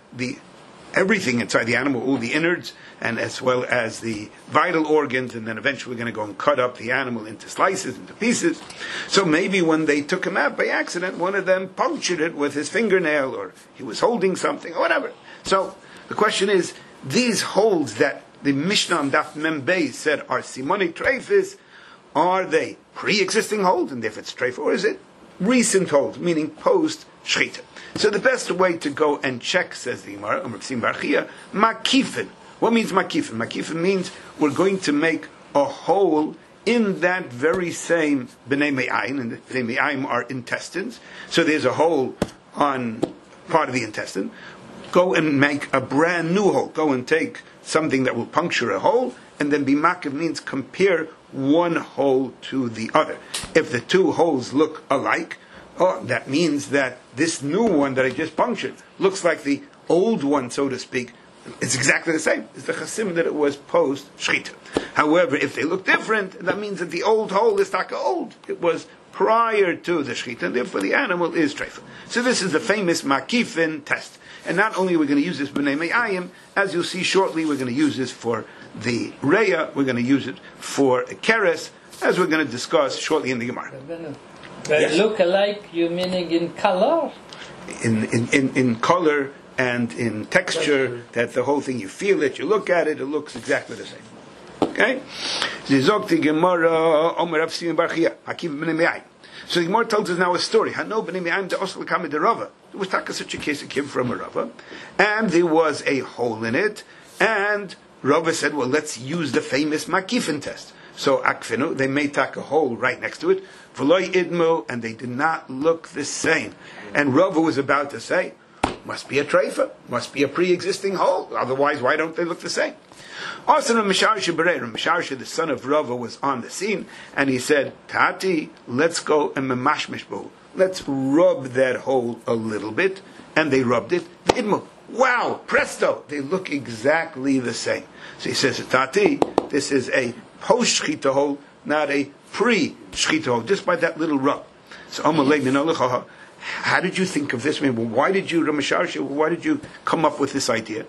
the everything inside the animal, all the innards, and as well as the vital organs, and then eventually we're going to go and cut up the animal into slices, into pieces. So maybe when they took him out by accident, one of them punctured it with his fingernail, or he was holding something, or whatever. So the question is, these holes that the Mishnah on Daf Mem Beis said are simonic treifis, are they pre-existing holes, and if it's treif, or is it recent holes, meaning post-shchita? So the best way to go and check, says the Gemara, makifin. What means makifin? Makifin means we're going to make a hole in that very same b'nei me'ayin, and the b'nei me'ayin are intestines. So there's a hole on part of the intestine. Go and make a brand new hole. Go and take something that will puncture a hole, and then be makiv means compare one hole to the other. If the two holes look alike, oh, that means that this new one that I just punctured looks like the old one, so to speak. It's exactly the same. It's the chasim that it was post shchita. However, if they look different, that means that the old hole is taka old. It was prior to the shchita, and therefore the animal is treifa. So this is the famous makifin test. And not only are we going to use this b'nei me'ayim, as you'll see shortly, we're going to use this for the reya, we're going to use it for a keres, as we're going to discuss shortly in the Gemara. They Yes. look alike, you meaning in color? In, in, in, in color and in texture, that the whole thing, you feel it, you look at it, it looks exactly the same. Okay? So the Gemara tells us now a story. There was taka such a case, it came from a Rava, and there was a hole in it, and Rava said, well, let's use the famous Makifin test. So akfinu, they made tak a hole right next to it, v'loy idmu, and they did not look the same. And Rava was about to say, must be a treifa, must be a pre-existing hole, otherwise why don't they look the same? Also, Misharsha Bereir, Misharsha, the son of Rava, was on the scene, and he said, Tati, let's go and memashmishbu. Let's rub that hole a little bit, and they rubbed it. Idmu, wow, presto, they look exactly the same. So he says, Tati, this is a post-shchita hole, not a pre-shchita hole, just by that little rub. So Amalei, how did you think of this? I mean, why did you, Ramasharsha, why did you come up with this idea?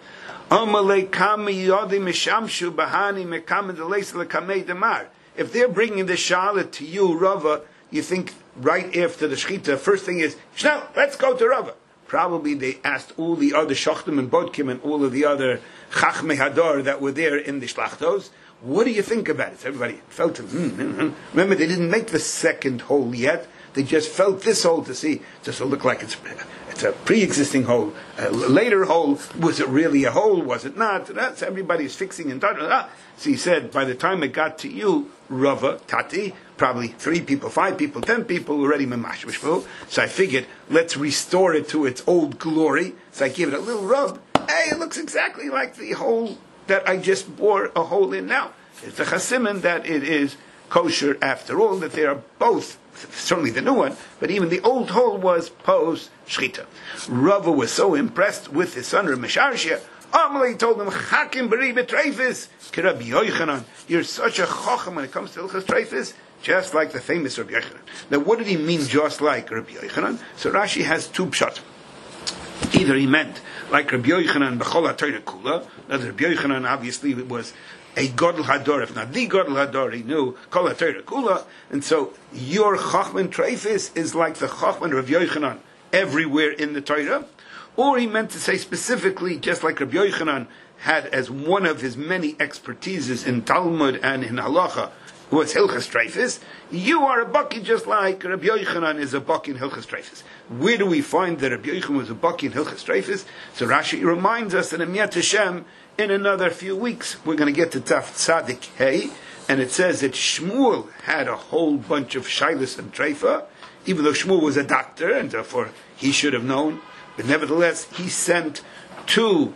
If they're bringing the shalit to you, Rava, you think right after the shchita, first thing is, Shnell, let's go to Rava. Probably they asked all the other shachtim and bodkim and all of the other chachmei hadar that were there in the shlachtos. What do you think about it? So everybody felt it. Mm, mm, mm. Remember, they didn't make the second hole yet. They just felt this hole to see, just to look like it's it's a pre-existing hole, a later hole. Was it really a hole? Was it not? That's everybody's fixing and da, da, da. So he said, by the time it got to you, Rava, Tati, probably three people, five people, ten people already memashmishbu. So I figured, let's restore it to its old glory. So I gave it a little rub. Hey, it looks exactly like the hole that I just bore a hole in now. It's a chasimin that it is kosher after all, that they are both, certainly the new one, but even the old hole was post shchita. Rava was so impressed with his son Misharsha, Amalei told him, Chakim b'ri b'treifis, Rabbi Yochanan, you're such a chacham when it comes to Hilchas Treifis, just like the famous Rabbi Yochanan. Now what did he mean just like Rabbi Yochanan? So Rashi has two pshat. Either he meant like Rabbi Yochanan b'chol ha-Torah kula, that Rabbi Yochanan obviously was a Godel Hador, if not the Godel Hador, he knew Kol HaTorah Kula, and so your Chachman Treifis is like the Chachman Rav Yochanan everywhere in the Torah, or he meant to say specifically, just like Rav Yochanan had as one of his many expertises in Talmud and in Halacha, was Hilchas Treifis, you are a Baki just like Rabbi Yochanan is a Baki in Hilchas Treifis. Where do we find that Rabbi Yochanan was a Baki in Hilchas Treifis? So Rashi reminds us that in Yad Hashem, in another few weeks, we're going to get to Taf Tzadik Hey, and it says that Shmuel had a whole bunch of Shilas and Treifa, even though Shmuel was a doctor, and therefore he should have known, but nevertheless, he sent to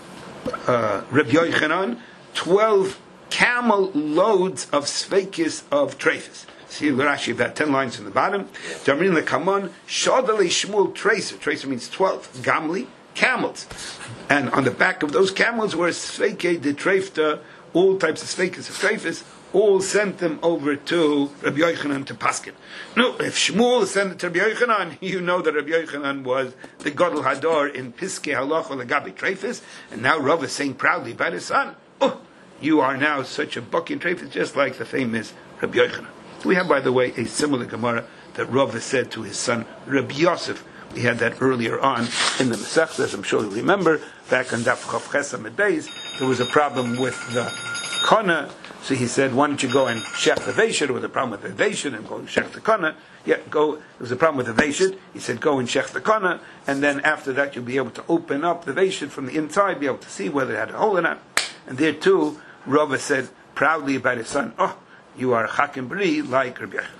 uh, Rabbi Yochanan twelve camel loads of sveikis of treifis. See Rashi, about ten lines in the bottom. Jamrin the Kamon, Shodali Shmuel Tracer. Tracer means twelve. Gamli, camels. And on the back of those camels were sveike de treifta, all types of sveikis of treifis, all sent them over to Rabbi Yochanan to Paskin. No, if Shmuel sent it to Rabbi Yochanan, you know that Rabbi Yochanan was the Gadol Hador in Piskei Halacha Legabi Treifis, and now Rav is saying proudly by his son, oh, you are now such a buck in Treifis, just like the famous Rabbi Yochanan. We have, by the way, a similar Gemara that Rav has said to his son Rabbi Yosef. We had that earlier on in the Masechta, as I'm sure you remember, back on Daf Chav Ches Amud Beis, there was a problem with the Kana, so he said, why don't you go and shech the Veishid? There was a problem with the Veishid, and go and shech the Kana. Yeah, go, there was a problem with the Veishid. He said, go and shech the Kana, and then after that you'll be able to open up the Veishid from the inside, be able to see whether it had a hole in it. And there too, Rava said proudly about his son, oh, you are Chakim Bri like Rabbi Yochanan.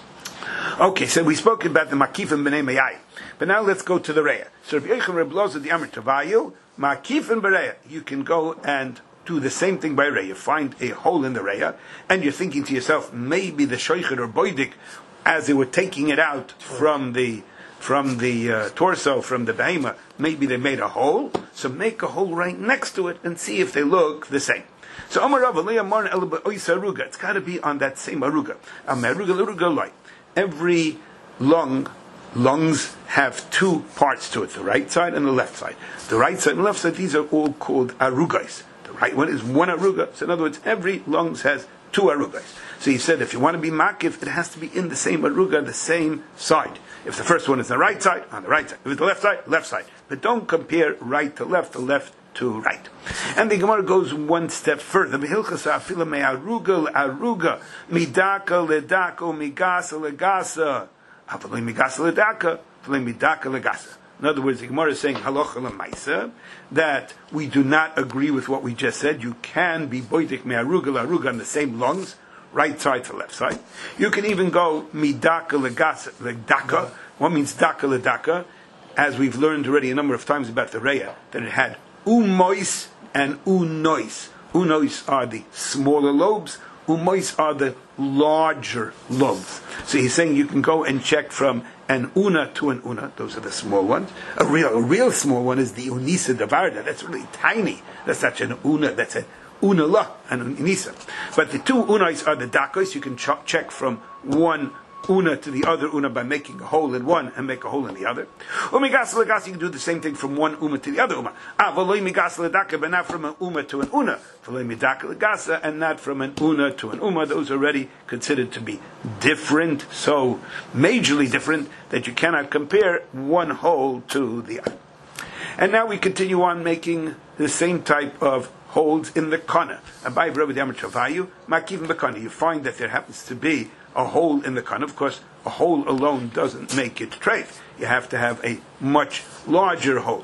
Okay, so we spoke about the Makifim B'nei Mayai. But now let's go to the Reya. So Rabbi Yochanan Reb Loza the Amr Tavayu, Makifim B'Reya. You can go and do the same thing by Reya. Find a hole in the Reya, and you're thinking to yourself, maybe the Shoichet or Boidik, as they were taking it out from the from the uh, torso, from the Behema, maybe they made a hole. So make a hole right next to it and see if they look the same. So Amar Rav Aliyah Marn El Ba'oisa Aruga. It's got to be on that same Aruga. Aruga Aruga Loi. Every lung, lungs have two parts to it, the right side and the left side. The right side and the left side, these are all called arugais. The right one is one aruga. So in other words, every lungs has two arugais. So he said, if you want to be makif, it has to be in the same aruga, the same side. If the first one is the right side, on the right side. If it's the left side, left side. But don't compare right to left, to left to right. And the Gemara goes one step further. Behilchasa afila me aruga aruga midaka ledaka migasa legasa afilei migasa ledaka afilei midaka legasa. In other words, the Gemara is saying halacha lemaisa that we do not agree with what we just said. You can be boidik me aruga aruga on the same lungs, right side to left side. You can even go midaka legasa ledaka. What means daka ledaka? As we've learned already a number of times about the Reya, that it had umois and unois. Unois are the smaller lobes. Umois are the larger lobes. So he's saying you can go and check from an una to an una. Those are the small ones. A real, a real small one is the unisa davarda. That's really tiny. That's such an una. That's an unala and an unisa. But the two unais are the dakos. You can ch- check from one una to the other una by making a hole in one and make a hole in the other. Umigas legas, you can do the same thing from one uma to the other uma. Ah, v'loi migas ledaka, but not from an uma to an una. V'loi midaka legasa, and not from an una to an uma. Those are already considered to be different, so majorly different that you cannot compare one hole to the other. And now we continue on making the same type of holes in the kana. Abai v'Rabbi Amar Travayu, makivim b'kana. You find that there happens to be a hole in the kana. Of course, a hole alone doesn't make it treif. You have to have a much larger hole.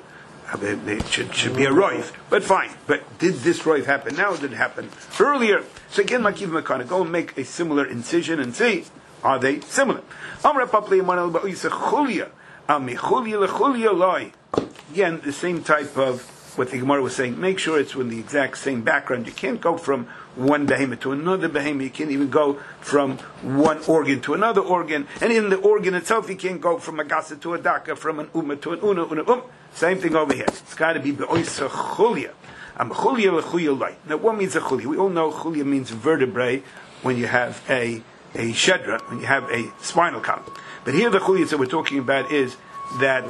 It should, should be a roif. But fine. But did this roif happen now or did it happen earlier? So again, makivim b'kana. Go and make a similar incision and see, are they similar? Amar papli yaman ba'isa chulya. Ami chulya lechulya loy. Again, the same type of what the Gemara was saying. Make sure it's in the exact same background. You can't go from one behemoth to another behemoth. You can't even go from one organ to another organ. And in the organ itself, you can't go from a gasa to a daka, from an umma to an una, una, um. Same thing over here. It's got to be be'oisa chulya. Um, chulya lechulya loy. Now, what means a chulya? We all know chulya means vertebrae when you have a, a shedra, when you have a spinal column. But here the chulya that we're talking about is that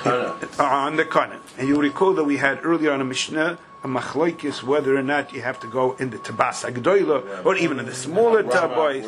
uh, on the kana. And you recall that we had earlier on a Mishnah a machloikis whether or not you have to go in the tabas agdoila or even in the smaller tabois.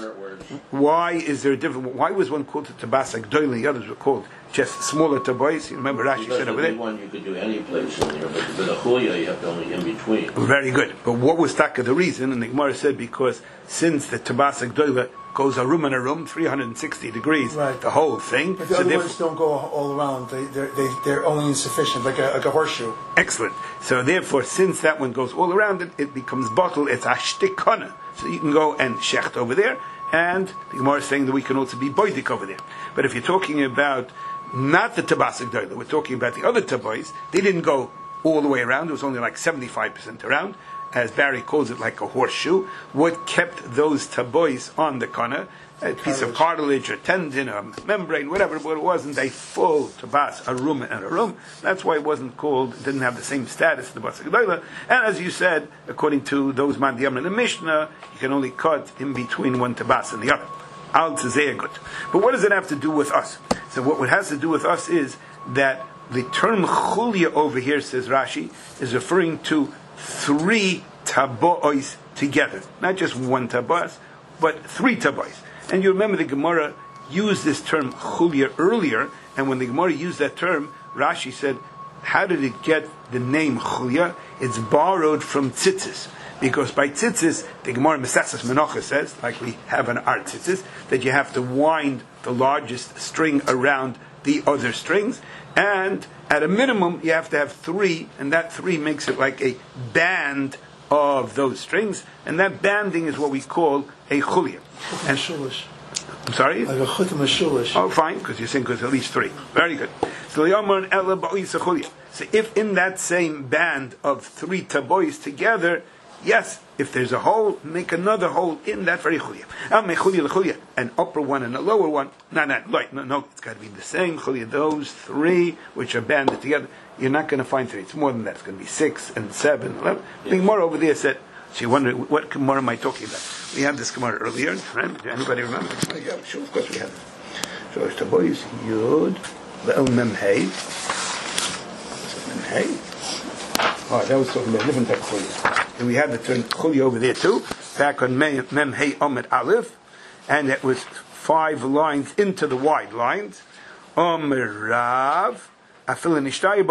Why is there a different? Why was one called the tabas agdoila and the others were called just smaller tabois? You remember Rashi said over there. One you could do any place in there, but with a chuya you have to only in between. Very good. But what was taka the reason? And the Gemara said because since the tabas agdoila goes a room in a room, three hundred sixty degrees, right. The whole thing. But the so other ones don't go all around. They, they're, they, they're only insufficient, like a, like a horseshoe. Excellent. So therefore, since that one goes all around it, it becomes bottle. It's a shtikana. So you can go and shecht over there, and the Gemara is saying that we can also be boidik over there. But if you're talking about not the tabasik doila, we're talking about the other tabois, they didn't go all the way around. It was only like seventy-five percent around. as Barry calls it, like a horseshoe. What kept those tabois on the kana? A piece of cartilage or tendon or membrane, whatever, but it wasn't a full tabas, a room and a room. That's why it wasn't called, it didn't have the same status as the Basa Gedola. And as you said, according to those mandiyam in the Mishnah, you can only cut in between one tabas and the other. Al Tzeyagut. But what does it have to do with us? So what it has to do with us is that the term chulia over here, says Rashi, is referring to three tabois together. Not just one tabas, but three tabois. And you remember the Gemara used this term chulia earlier, and when the Gemara used that term, Rashi said, how did it get the name chulia? It's borrowed from tzitzis. Because by tzitzis, the Gemara Mesasas Menachos says, like we have in our tzitzis, that you have to wind the largest string around the other strings, and at a minimum you have to have three, and that three makes it like a band of those strings, and that banding is what we call a chulia. And Shulish. I'm sorry? Like a chutim shulish. Oh, fine, because you're saying there's at least three. Very good. So So if in that same band of three tabois together, yes, if there's a hole, make another hole in that very chulia. An upper one and a lower one. No, no, no, no. It's got to be the same chulia. Those three which are banded together, you're not going to find three. It's more than that. It's going to be six and seven, eleven. I think more over there said. So you wonder, what Gemara am I talking about? We had this Gemara earlier, right? Anybody remember? Oh, yeah, sure, of course we had it. So it's the boys, Yud, Le'el Mem Hey. Mem Hey. Oh, that was talking about a different type of chulia. And we had the term chulia over there too, back on Mem, Mem Hey Omed Aleph, and it was five lines into the wide lines. Omer Rav. This is talking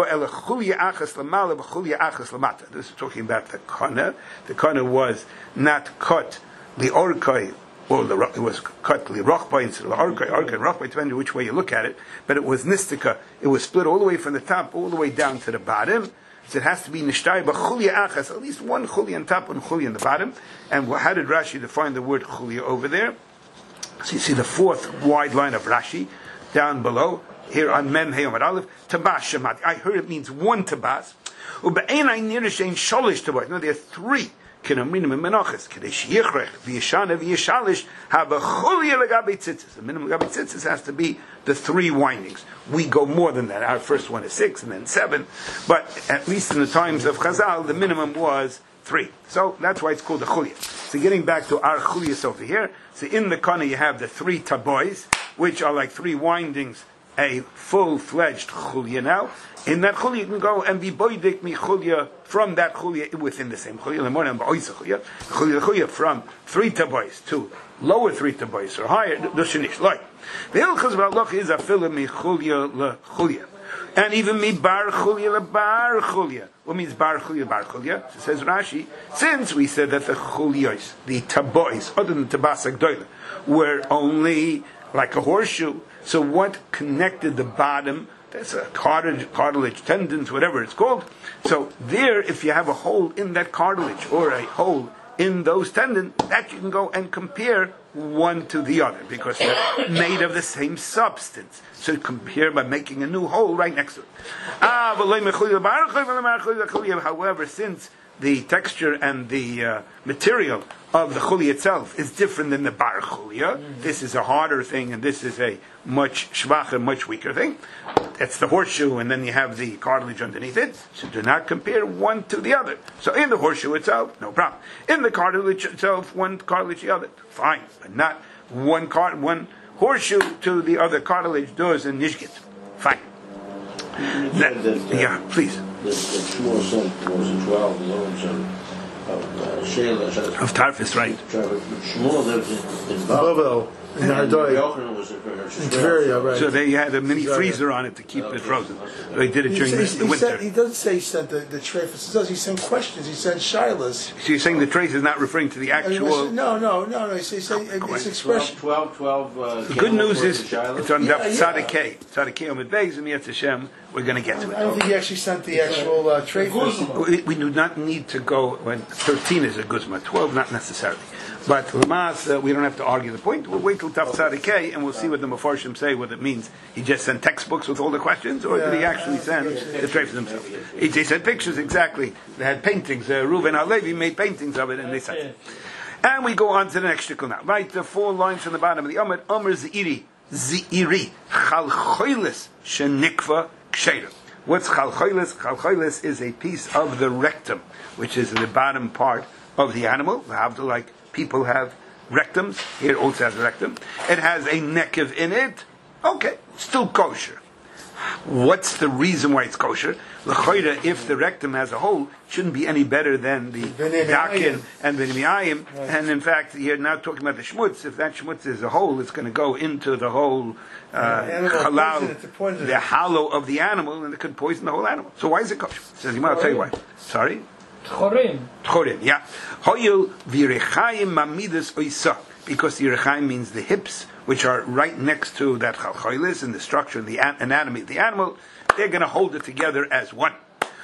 about the kana. The kana was not cut the orkai, or the, it was cut the rochbai instead of the orkai, orkai and rochbai, depending on which way you look at it. But it was nistika. It was split all the way from the top, all the way down to the bottom. So it has to be nishtay b'chulia achas, at least one chulia on top and chulia on the bottom. And how did Rashi define the word chulia over there? So you see the fourth wide line of Rashi down below. Here on Mem Hey Omar Aleph, Tabas Shemati. I heard it means one Tabas. Ube'ein I nirashein sholish Tabas. No, there are three. Kinaminim Menachas. Kadesh Yichrech, V'yeshana, V'yeshalish, Ha'b'chulia L'gabe Tzitzis. The minimum L'gabe Tzitzis has to be the three windings. We go more than that. Our first one is six and then seven. But at least in the times of Chazal, the minimum was three. So that's why it's called a chulia. So getting back to our chuliyas over here. So in the kana you have the three tabois, which are like three windings, a full-fledged chulia now. In that chulia you can go and be boidik mi chulia from that chulia within the same chulia. In the morning, chulia, chulia from three tabois to lower three tabois or higher. Dushinish like the ilchas v'aloch is a filim mi chulia le chulia, and even mi bar chulia le bar chulia. What means bar chulia bar chulia? So says Rashi, since we said that the chulios, the tabois, other than tabas agdoila, were only like a horseshoe. So what connected the bottom? That's a cartilage, cartilage, tendons, whatever it's called. So there, if you have a hole in that cartilage or a hole in those tendons, that you can go and compare one to the other because they're made of the same substance. So compare by making a new hole right next to it. However, since the texture and the uh, material of the chulia itself is different than the bar chulia. Mm-hmm. This is a harder thing, and this is a much shvacher, much weaker thing. That's the horseshoe, and then you have the cartilage underneath it. So do not compare one to the other. So in the horseshoe itself, no problem. In the cartilage itself, one cartilage the other, fine, but not one cart, one horseshoe to the other cartilage does and nishgit. Fine. That, that, uh, yeah, please. The Shmuel sent was a twelve loaves of of Sheila of Tarfus, right? Shmuel lives in in Babel. In Ardoi. Yochanan was in Tveria, right. So they had a mini freezer on it to keep it frozen. They did it He, during says, the he, winter. said, he doesn't say he sent the, the traphus. He does. He sent questions. He sent shilas. So you're saying the trace is not referring to the I mean, actual... no, no, no, no. He says, he says it's expression. twelve, twelve, twelve, uh, The good news is it's on Yeah, Daf yeah. Tzadikei. Tzadikei Omid Beis, and Yetz Hashem, we're going to get to I don't it. think he actually sent the actual uh, traphus. We, we do not need to go, when thirteen is a guzma, twelve not necessarily. But Lamas, uh, we don't have to argue the point. We'll wait till Taf Tzadikei and we'll see what the Mefarshim say, what it means. He just sent textbooks with all the questions, or did he actually send the treifs themselves? He, they sent pictures, exactly. They had paintings. Uh, Reuven Halevi made paintings of it and they sent it. And we go on to the next shtickle now. Right, the four lines from the bottom of the Amud, Omer Zeiri, Zeiri, Chalchoilis, Shenikva, Ksheira. What's Chalchoilis? Chalchoilis is a piece of the rectum, which is the bottom part of the animal. We have to like people have rectums. Here it also has a rectum. It has a nekev in it. Okay, still kosher. What's the reason why it's kosher? L'choira, if the rectum has a hole, shouldn't be any better than the dakin and the nimiayim. And in fact, you're now talking about the shmutz. If that shmutz is a hole, it's going to go into the whole uh, halal, the hollow of the animal, and it could poison the whole animal. So why is it kosher? Says, I'll tell you why. Sorry? Tchorim. Tchorim, yeah. Hoyul v'irechayim mamidas oisa. Because the irechayim means the hips, which are right next to that chalchoilis and the structure and the anatomy of the animal. They're going to hold it together as one.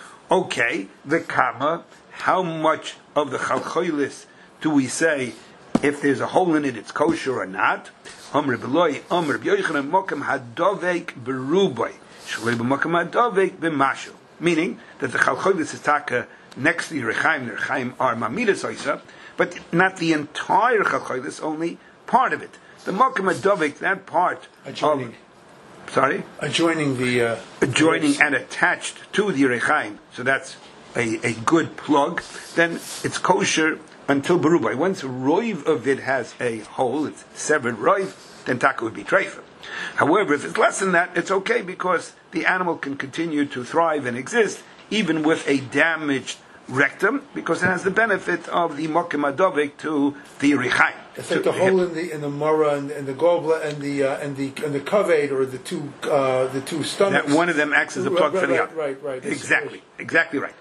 Okay, the kama, how much of the chalchoilis do we say, if there's a hole in it, it's kosher or not? Amr b'loi, Amr b'yoichanan mokem hadovek b'ruboy, shaloi b'mokem hadovek b'mashu. Meaning that the chalchoilis is taka next to the rechaim. The rechaim are mamidas oisa, but not the entire chalchoilis, only part of it. The mokem hadovek, that part Adjoining. of, sorry? Adjoining the... Uh, Adjoining ribs. and attached to the rechaim, so that's a, a good plug, then it's kosher until berubai. Once roiv of it has a hole, it's severed roiv, then taka would be treifa. However, if it's less than that, it's okay because the animal can continue to thrive and exist even with a damaged rectum, because it has the benefit of the mokem hadovek to the rechaim. It's like the hole in the in the mara and, and the goblet and the uh, and the and the kaved, or the two uh, the two stomachs. That one of them acts as a plug right, for the right, other. Right, right, right. Exactly, exactly right.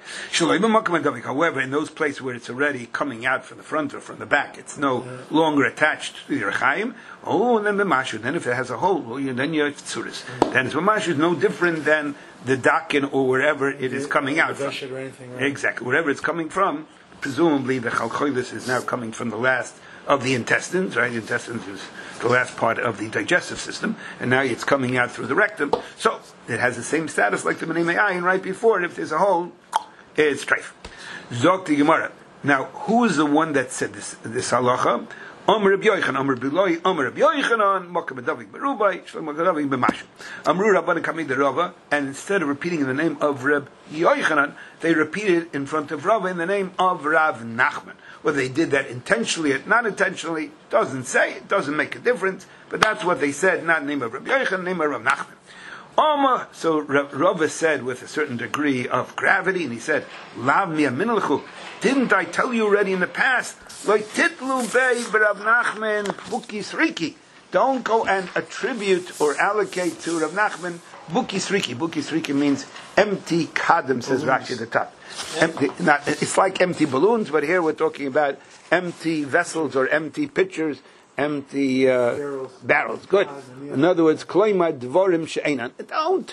However, in those places where it's already coming out from the front or from the back, it's no yeah. longer attached to the rechaim. Oh, and then the mashu. Then if it has a hole, well, you, then you're tzuris. Mm-hmm. Then the mashu is no different than the dakin or wherever it is coming out from. Or anything, right? Exactly, wherever it's coming from. Presumably, the chalchoilis is now coming from the last of the intestines, right? The intestines is the last part of the digestive system, and now it's coming out through the rectum. So it has the same status like the Bnei Me'ayin right before. And if there's a hole, it's treif. Zok the Gemara. Now, who is the one that said this this halacha? Amr Reb Yochanan, Amr Biloi, Amr Reb Yochanan, Mokem Hadavik Berubai, Shlomo Hadavik B'Mashu. Amru Rabbanan Kamid Rava, and instead of repeating in the name of Reb Yochanan, they repeated in front of Rava in the name of Rav Nachman. Whether they did that intentionally or not intentionally, doesn't say, it doesn't make a difference, but that's what they said, not the name of Reb Yochanan, name of Rav Nachman. Amma, so Rava said with a certain degree of gravity, and he said, Lav mi aminalchu, didn't I tell you already in the past? Like titlu bei Rav Nachman buki sriki. Don't go and attribute or allocate to Rav Nachman buki sriki. Buki sriki means empty kadam, says Rashi at the top. Empty, not, it's like empty balloons, but here we're talking about empty vessels or empty pitchers, empty uh, barrels. barrels. Good. In other words, kloima dvorim she'enan. Don't.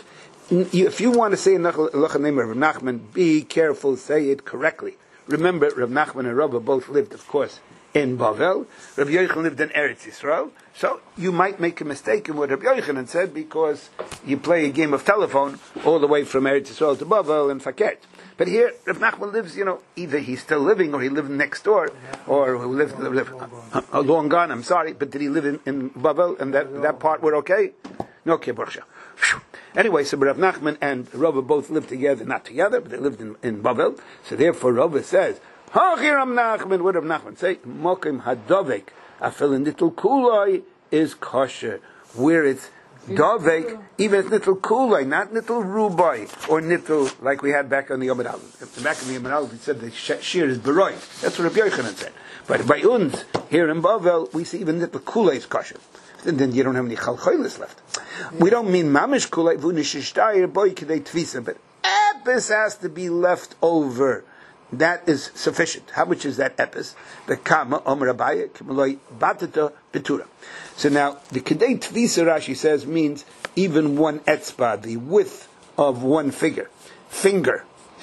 If you want to say a name of Rav Nachman, be careful, say it correctly. Remember, Rav Nachman and Rava both lived, of course, in Bavel. Rav Yochanan lived in Eretz Yisrael. So you might make a mistake in what Rav Yochanan said because you play a game of telephone all the way from Eretz Yisrael to Bavel and Fakert. But here, Rav Nachman lives, you know, either he's still living or he lived next door, or who lived, lived uh, uh, long gone, I'm sorry, but did he live in, in Bavel and that, that part were okay? No, okay, Baruch Hashem. Anyway, so Rav Nachman and Rava both lived together, not together, but they lived in, in Bavel. So therefore Rava says, Hachiram Nachman, what Rav Nachman say? Mokim hadovek, afil nittul kuloi is kosher, where it's dovek, even it's nittul kuloi, not nittul rubai, or nittul, like we had back on the Yom Aleph. Back on the Yom Aleph, we said the shear is beroi. That's what Rav Yochanan said. But by uns, here in Bavel, we see even nittul kuloi is kosher. And then you don't have any chalchoilis left. We don't mean mamish kulay v'unishishtayir boy k'dei tvisa, but epis has to be left over. That is sufficient. How much is that epis? The kama omer abaya k'maloi batata betura. So now the k'dei tvisa, Rashi says, means even one etzba, the width of one figure, finger.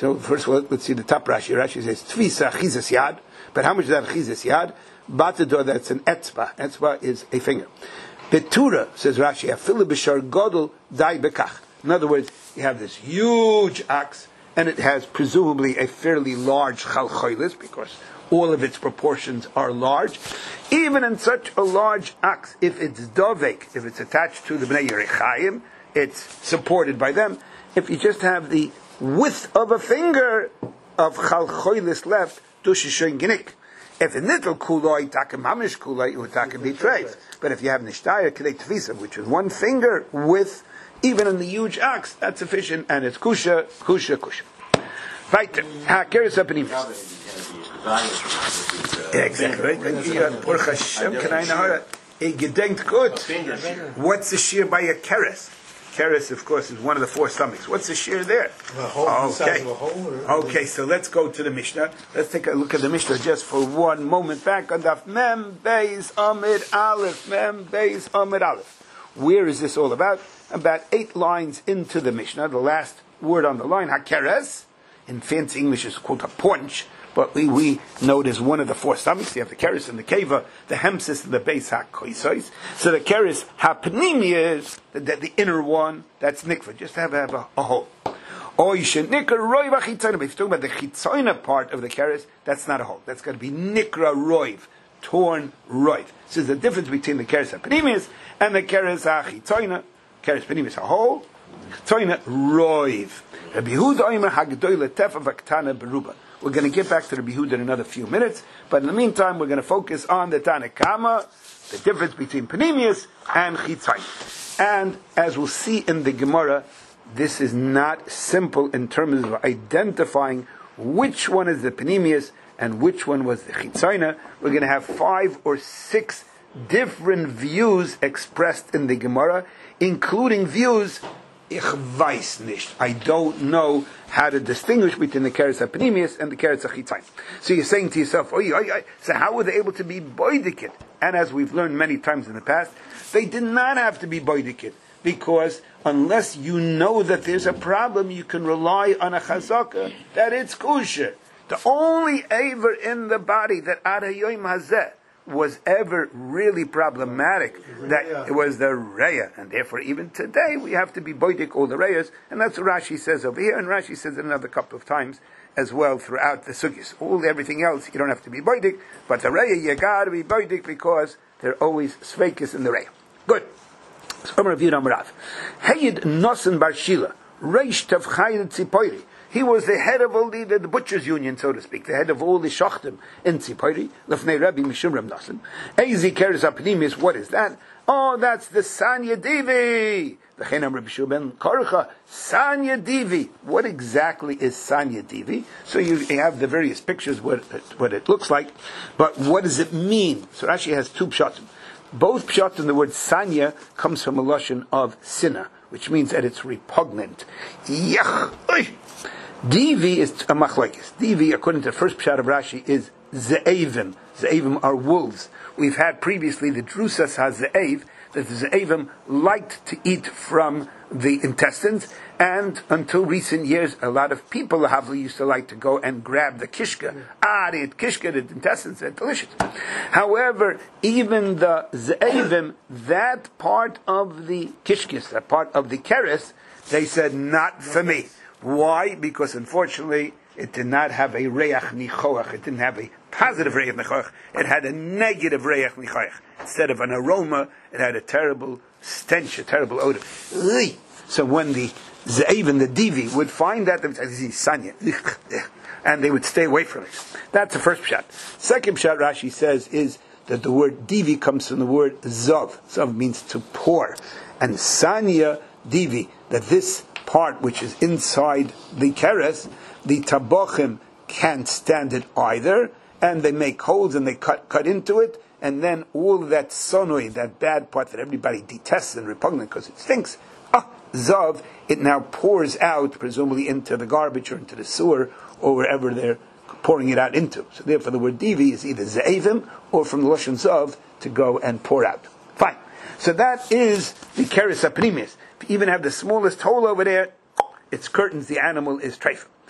So first of all, let's see the top Rashi. Rashi says Tvisa Chizas Yad, but how much is that Chizas Yad? Batador, that's an etzba. Etzba is a finger. Betura, says Rashi, Afilu b'shar godel dai bekach. In other words, you have this huge ox, and it has presumably a fairly large chalchoilis, because all of its proportions are large. Even in such a large ox, if it's dovek, if it's attached to the Bnei Yerechayim, it's supported by them. If you just have the width of a finger of chalchoilis left, dushishoin ginik. If a nittel kuloi takem hamish kuloi, it would takem be treif. But if you have nishtaya kedei tvisa, which is one finger width, even in the huge ox, that's sufficient, and it's kusha, kusha, kusha. Weiter. Ha, keres apenimis. Yeah, exactly. Right. Baruch Hashem, can I know that? A gedenkt good. What's the shear by a keres? Keres, of course, is one of the four stomachs. What's the shear there? A hole, okay. the size of a hole, or, okay, so let's go to the Mishnah. Let's take a look at the Mishnah just for one moment. Back on Daf Mem Beis Amid Aleph. Mem Beis Amid Aleph. Where is this all about? About eight lines into the Mishnah. The last word on the line, hakeres. In fancy English, is called a paunch. But we, we know it as one of the four stomachs. You have the keres and the keva, the hemsis and the beis hakoisos. So the keres hapnimius, the, the, the inner one, that's nikva, just to have, have a, a hole. Or you should nikra roiv achitzoina. But if you're talking about the chitzoina part of the keres, that's not a hole. That's got to be nikra roiv, torn roiv. So there's a difference between the keres hapnimius and the keres hachitzoina. Keres hapnimius a hole, chitzoina roiv. Rabbi Yehuda oimer hagdoyle tefa v'ktana beruba. We're going to get back to the Rabbi Yehuda in another few minutes, but in the meantime, we're going to focus on the Tanakama, the difference between Panemius and Chitzai. And as we'll see in the Gemara, this is not simple in terms of identifying which one is the Panemius and which one was the Chitzayna. We're going to have five or six different views expressed in the Gemara, including views Ich weiß nicht. I don't know how to distinguish between the keres hapnimius and the keres hachitzayim. So you're saying to yourself, oy, oy, oy, so how were they able to be boidikit? And as we've learned many times in the past, they did not have to be boidikit, because unless you know that there's a problem, you can rely on a chazaka that it's kosher. The only aver in the body that ad hayoim hazeh was ever really problematic, that it was the Reya, and therefore even today we have to be boidik all the Reyas, and that's what Rashi says over here, and Rashi says it another couple of times as well throughout the Sugyas. All everything else you don't have to be boidik, but the Reya you got to be boidik because they're always sveikis in the Reya. Good. So I'm reviewing Amrav. Hayid Nosen Bar Shila, Reish Tav Chayid Tzipoiri. He was the head of all the, the, the butchers' union, so to speak, the head of all the shachtim in Tzipori, Lefnei Rabbi Mishum Reb Nosson. Eizi Keres Apnimis, what is that? Oh, that's the Sanya Divi. The Chenam Rabbi Shuben Korcha, Sanya Divi. What exactly is Sanya Divi? So you, you have the various pictures, what it, what it looks like, but what does it mean? So Rashi has two pshatim. Both pshat in the word Sanya comes from a lashon of sinna, which means that it's repugnant. Yach! Divi is a machlekes. Divi, according to the first pshat of Rashi, is ze'evim. Ze'evim are wolves. We've had previously the drusas ha-ze'ev, that the ze'evim liked to eat from the intestines, and until recent years, a lot of people Havli used to like to go and grab the kishka. Ah, they eat kishka, the intestines, they're delicious. However, even the ze'evim, that part of the kishkis, that part of the keres, they said, not for me. Why? Because unfortunately, it did not have a reach nichoach. It didn't have a positive reach nichoach. It had a negative reach nichoach. Instead of an aroma, it had a terrible stench, a terrible odor. So when the ze'evim, the divi, would find that, they say, sanya, and they would stay away from it. That's the first pshat. Second pshat, Rashi says, is that the word divi comes from the word zav. Zav means to pour. And sanya divi, that this part which is inside the keres, the tabochim can't stand it either, and they make holes and they cut cut into it, and then all that sonoi, that bad part that everybody detests and repugnant because it stinks, ah, zav, it now pours out, presumably into the garbage or into the sewer or wherever they're pouring it out into. So therefore the word divi is either ze'evim or from the lashon zav, to go and pour out. Fine. So that is the keres hapnimis. If you even have the smallest hole over there, its curtains, the animal is treifah.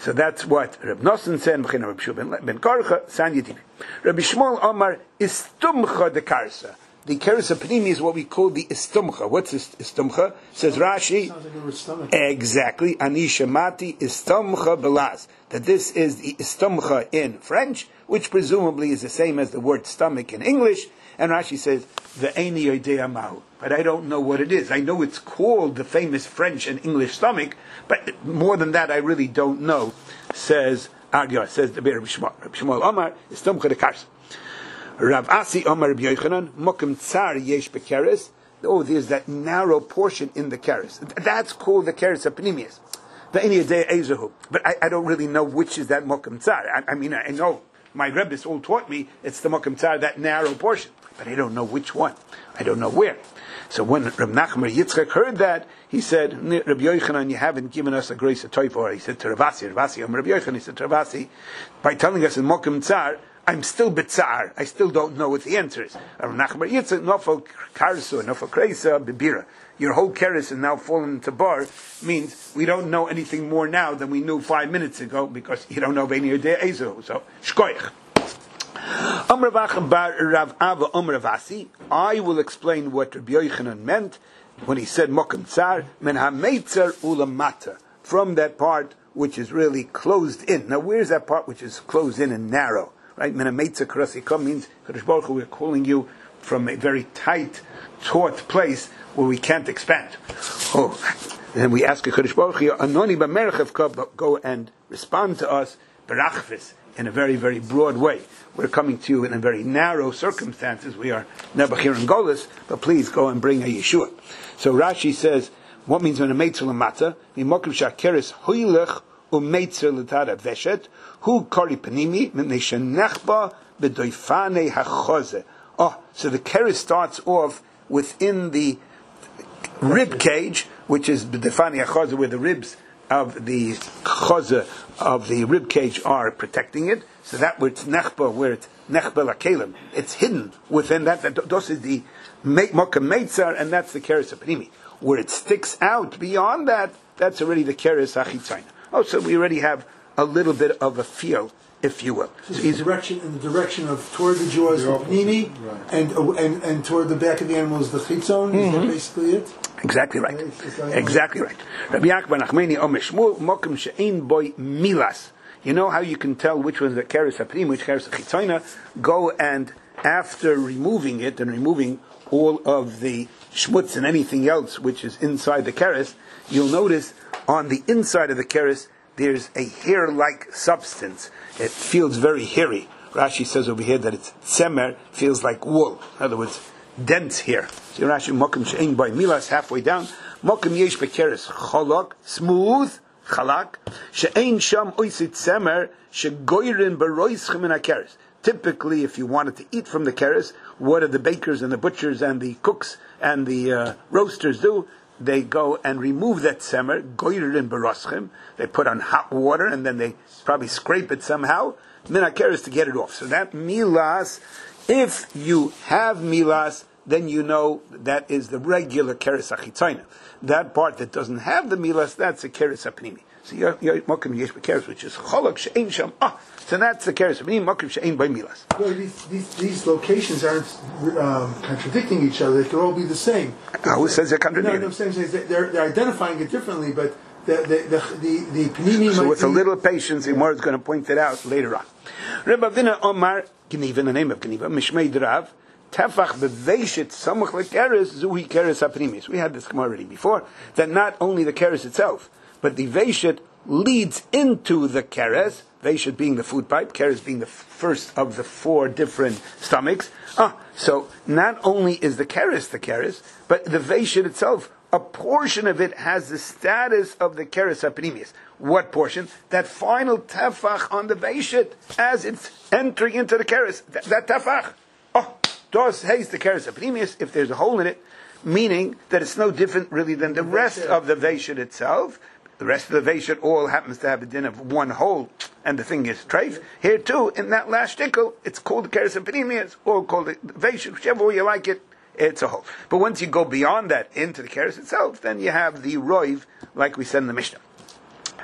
So that's what Reb Nosson said. Reb Shua ben Korcha, San Yedivi. Rabbi Shmuel Omar istumcha de karsa. The keresa pnimi is what we call the istumcha. What's this istumcha? Says Rashi. Sounds like a stomach. Exactly. Ani shamati istumcha belaz. That this is the istumcha in French, which presumably is the same as the word stomach in English. And Rashi says ve'eni yodea mahu. But I don't know what it is. I know it's called the famous French and English stomach, but more than that, I really don't know. Says Aryah. Says the Rabbi Shmuel. Rabbi Shmuel Omar istumcha de karsa. Rav Asi Omar Rabbi Yochanan Mokum Tsar Yesh Bekeres. Oh, there's that narrow portion in the keres. That's called the keres apnimius. The Iniyadei Ezahu. But I, I don't really know which is that Mokum Tsar. I, I mean, I know my Rebbes all taught me it's the Mokum Tsar, that narrow portion. But I don't know which one. I don't know where. So when Reb Nachman Yitzchak heard that, he said, Rabbi Yochanan, you haven't given us a grace of Toifor. He said to Rav Asi, Rav Asi, Rabbi Yochanan, he said to Rav Asi, by telling us in Mokum Tsar, I'm still bitzar. I still don't know what the answer is. Rav Nachman Yitzchak, Nofal Karsu, Nofal Kreisa, Bibira. Your whole keres is now fallen into bar, means we don't know anything more now than we knew five minutes ago, because you don't know Veni Yodea Ezo. So, Shkoich. Amravach bar Rav Ava Amravasi. I will explain what Rabbi Yochanan meant when he said Mokum Tsar, Men HaMeitzer Ulamata. From that part which is really closed in. Now, where's that part which is closed in and narrow? Right? Men HaMeitzer Karasika means, Kadosh Baruch Hu, we're calling you from a very tight, taut place where we can't expand. Oh, then we ask a Kadosh Baruch Hu, Anoni B'merchev, go and respond to us, Berachvis, in a very, very broad way. We're coming to you in a very narrow circumstances. We are Nebuchadnezzar and Golis, but please go and bring a Yeshua. So Rashi says, what means when a meitzer lamata? Mimokim shakeres hoylech umeitzer l'tada veshet hu kari panimi m'neshenechba b'doifane hachoze. Oh, so the keres starts off within the rib cage, which is b'doifane hachoze, where the ribs of the choze of the rib cage are protecting it. So that where it's nechba, where it's nechba lakelim, it's hidden within that. That those is the mokem meitzar, and that's the keres apnimi. Where it sticks out beyond that, that's already the keres achitzayna. Oh, so we already have a little bit of a feel, if you will. So he's direction in the direction of toward the jaws, the pnimi, right. and, uh, and and toward the back of the animal is the chitzon. Mm-hmm. Is that basically it? Exactly right. Exactly right. Rabbi Yaakov Nachmani Omer Shmuel Mokem she'ein boy milas. You know how you can tell which one's the keres hapnim, which keres chitzayna? Go and after removing it and removing all of the shmutz and anything else which is inside the keres, you'll notice on the inside of the keres there's a hair-like substance. It feels very hairy. Rashi says over here that it's tzemer, feels like wool. In other words, dense hair. So Rashi Mokem she'ein boy milas, halfway down. Mokem yesh bekeres cholok, smooth, chalak, she'ein sham oisit tzemer, she'goyrin baroischem in hakeres. Typically, if you wanted to eat from the keres, what do the bakers and the butchers and the cooks and the uh, roasters do? They go and remove that tzemer, goyrin baroischem. They put on hot water and then they probably scrape it somehow, min hakeres, to get it off. So that milas, if you have milas, then you know that is the regular keres achitzayna. That part that doesn't have the milas, that's a keres apnimi. So you're mokem yesh bekeres, which is cholok she'ein sham. Ah, so that's the keres apnimi, mokem she'ein by milas. Well, these, these, these locations aren't um, contradicting each other. They could all be the same. Who says they're contradicting? No, no, I'm saying they're, they're identifying it differently, but the the the the, the pnimi. So might with be, a little patience, the Gemara is going to point it out later on. Rebbe Avina Omar Gniva, in the name of Gniva, Mishmei Rav. Tefach beveshit samuch lekeres zuhi keres haprimis. We had this already before, that not only the keres itself, but the veshet leads into the keres, veshet being the food pipe, keres being the first of the four different stomachs. Ah, so not only is the keres the keres, but the veshet itself, a portion of it has the status of the keres haprimis. What portion? That final tefach on the veshet as it's entering into the keres. That, that tefach. Oh, dos heis the keres haprimis, if there's a hole in it, meaning that it's no different really than the rest of the veshet itself. The rest of the veshet all happens to have a din of one hole, and the thing is treif. Here too, in that last shtickle, it's called the keres haprimis, or called the veshet, whichever way you like it, it's a hole. But once you go beyond that into the keres itself, then you have the roiv, like we said in the Mishnah.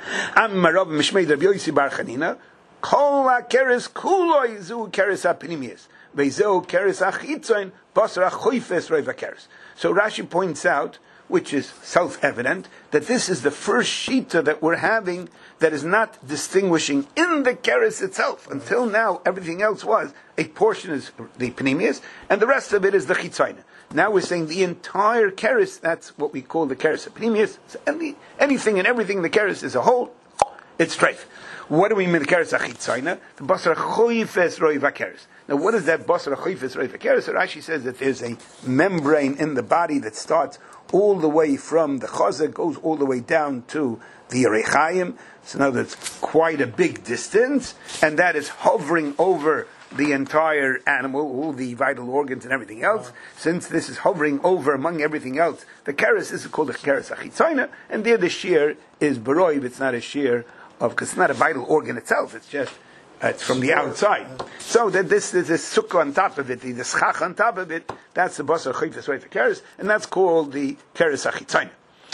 Amar Rav Mishmei Rabbi Yossi Bar Chanina, Kol HaKeres Kuloi Zu Keres HaPnimius, Ve'Zeu Keres HaChitzoin, Basar HaChoifes Roiv HaKeres. So Rashi points out, which is self-evident, that this is the first shita that we're having that is not distinguishing in the keres itself. Until now, everything else was, a portion is the pnimius, and the rest of it is the chitzayna. Now we're saying the entire keres, that's what we call the keres pnimius. So any, anything and everything in the keres is a whole, it's treif. What do we mean the keres chitzayna? The basar choifes roiv keres. Now what is that basar choifes roiv keres? So Rashi says that there's a membrane in the body that starts all the way from the chazak, goes all the way down to the Yerechaim. So now that's quite a big distance, and that is hovering over the entire animal, all the vital organs and everything else. Since this is hovering over among everything else, the keres is called the keres achitzayna, and there the shear is baroiv. It's not a shear of, because it's not a vital organ itself. It's just Uh, it's from the outside. So that this is this sukkah on top of it, the, the schach on top of it, that's the basar chayfes roiv keres, and that's called the keres achitzayna.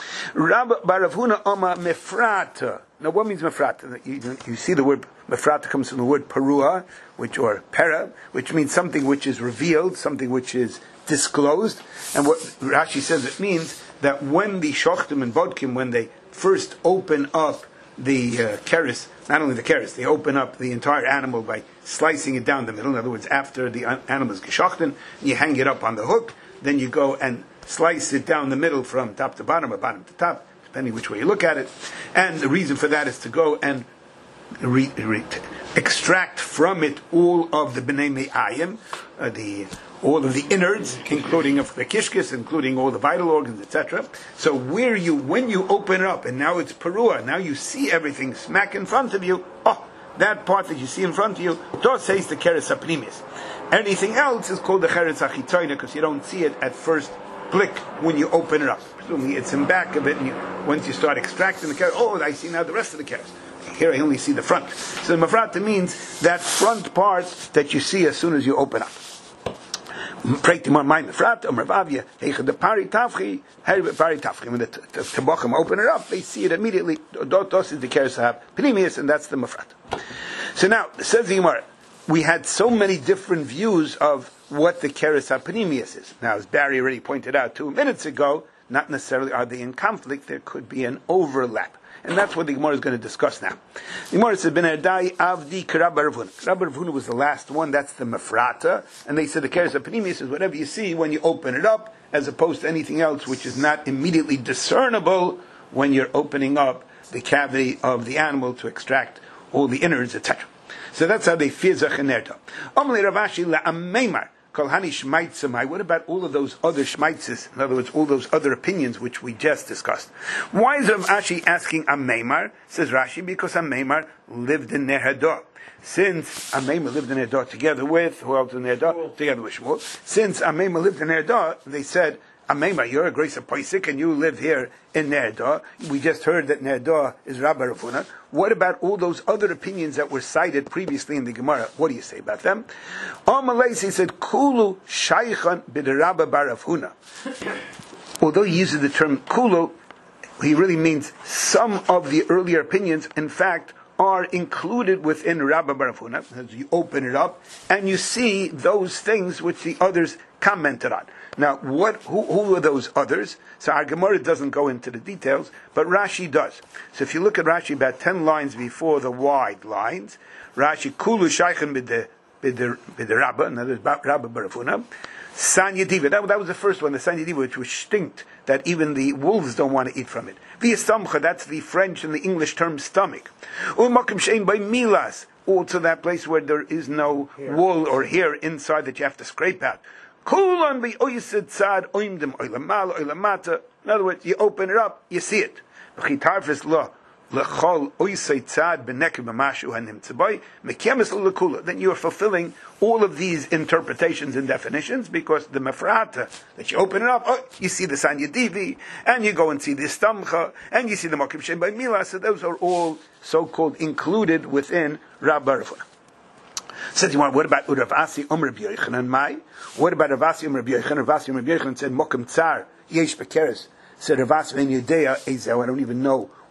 Rab Bar Huna Oma Mefrata. Now what means Mefrata? You, you see the word Mefrata comes from the word Parua, which, or Pera, which means something which is revealed, something which is disclosed. And what Rashi says it means that when the Shochtim and Bodkim, when they first open up the uh, keres, not only the keres, they open up the entire animal by slicing it down the middle. In other words, after the un- animal is geschochten, you hang it up on the hook, then you go and slice it down the middle from top to bottom or bottom to top, depending which way you look at it. And the reason for that is to go and re- re- extract from it all of the b'nei me'ayim, uh, the all of the innards, including of the kishkis, including all the vital organs, et cetera. So where you, when you open it up, and now it's parua, now you see everything smack in front of you. Oh, that part that you see in front of you, that says the keres hapnimis. Anything else is called the keres achitzayna, because you don't see it at first click when you open it up. Presumably it's in back of it, and you, once you start extracting the keres, oh, I see now the rest of the keres. Here I only see the front. So mafrata means that front part that you see as soon as you open up. When the Tabachim open it up, they see it immediately. Dotos is the keres have pnimius, and that's the mafrat. So now, says the Gemara, we had so many different views of what the keres have pnimius is. Now, as Barry already pointed out two minutes ago, not necessarily are they in conflict, there could be an overlap. And that's what the Gemara is going to discuss now. The Gemara says, Ben Erdai Avdi Rabbi Rav Huna. Rabbi Rav Huna was the last one, that's the Mefrata. And they said the keres hapnimius is whatever you see when you open it up, as opposed to anything else which is not immediately discernible when you're opening up the cavity of the animal to extract all the innards, et cetera. So that's how they fizach and erta. Omle Ravashi la'ameimar. What about all of those other shmaitzes? In other words, all those other opinions which we just discussed. Why is Rav Ashi asking Ameimar? Says Rashi, because Ameimar lived in Ner Hadar. Since Ameimar lived in Ner Hadar together with, who else in Ner Hadar? Together with Shmuel. Since Ameimar lived in Ner Hadar, they said, Ameimar, you're a grace of Paisik and you live here in Ner Hadar. We just heard that Ner Hadar is Rabbi Rav Huna. What about all those other opinions that were cited previously in the Gemara? What do you say about them? Amalei said, Kulu shaykhan b'derabba bar Rav Huna. Although he uses the term Kulu, he really means some of the earlier opinions, in fact, are included within Rabba bar Rav Huna. As you open it up, and you see those things which the others commented on. Now, what? Who, who are those others? So our Gemara doesn't go into the details, but Rashi does. So if you look at Rashi about ten lines before the wide lines, Rashi Kulu Shaykhan b'de b'de b'de Rabba, and that is Rabba bar Rav Huna. Sanya Diva, that, that was the first one, the Sanya Diva, which was stinkt, that even the wolves don't want to eat from it. Via Stamcha, that's the French and the English term stomach. Umakim Shein by Milas, also that place where there is no wool or hair inside that you have to scrape out. Kulan bi oisid tzad oimdim oilamal oilamata. In other words, you open it up, you see it. V'chitarfis lo lechol oisay tzad b'nekev b'mashu hanim tzaboy mekemes l'kula. Then you are fulfilling all of these interpretations and definitions, because the mefrata that you open it up, oh, you see the Sanya Divi, and you go and see the Stamcha, and you see the Mokim Shem by Milah. So those are all so-called included within Rabba Rav Huna. Says you want, what about Rav Asi Omer Rabbi Yochanan Mai? What about Rav Asi Omer Rabbi Yochanan? Rav Asi Omer Rabbi Yochanan said Mokum Tsar Yesh Bekeres. Said Rav Asi Ben Yudea Ezeu. I don't even know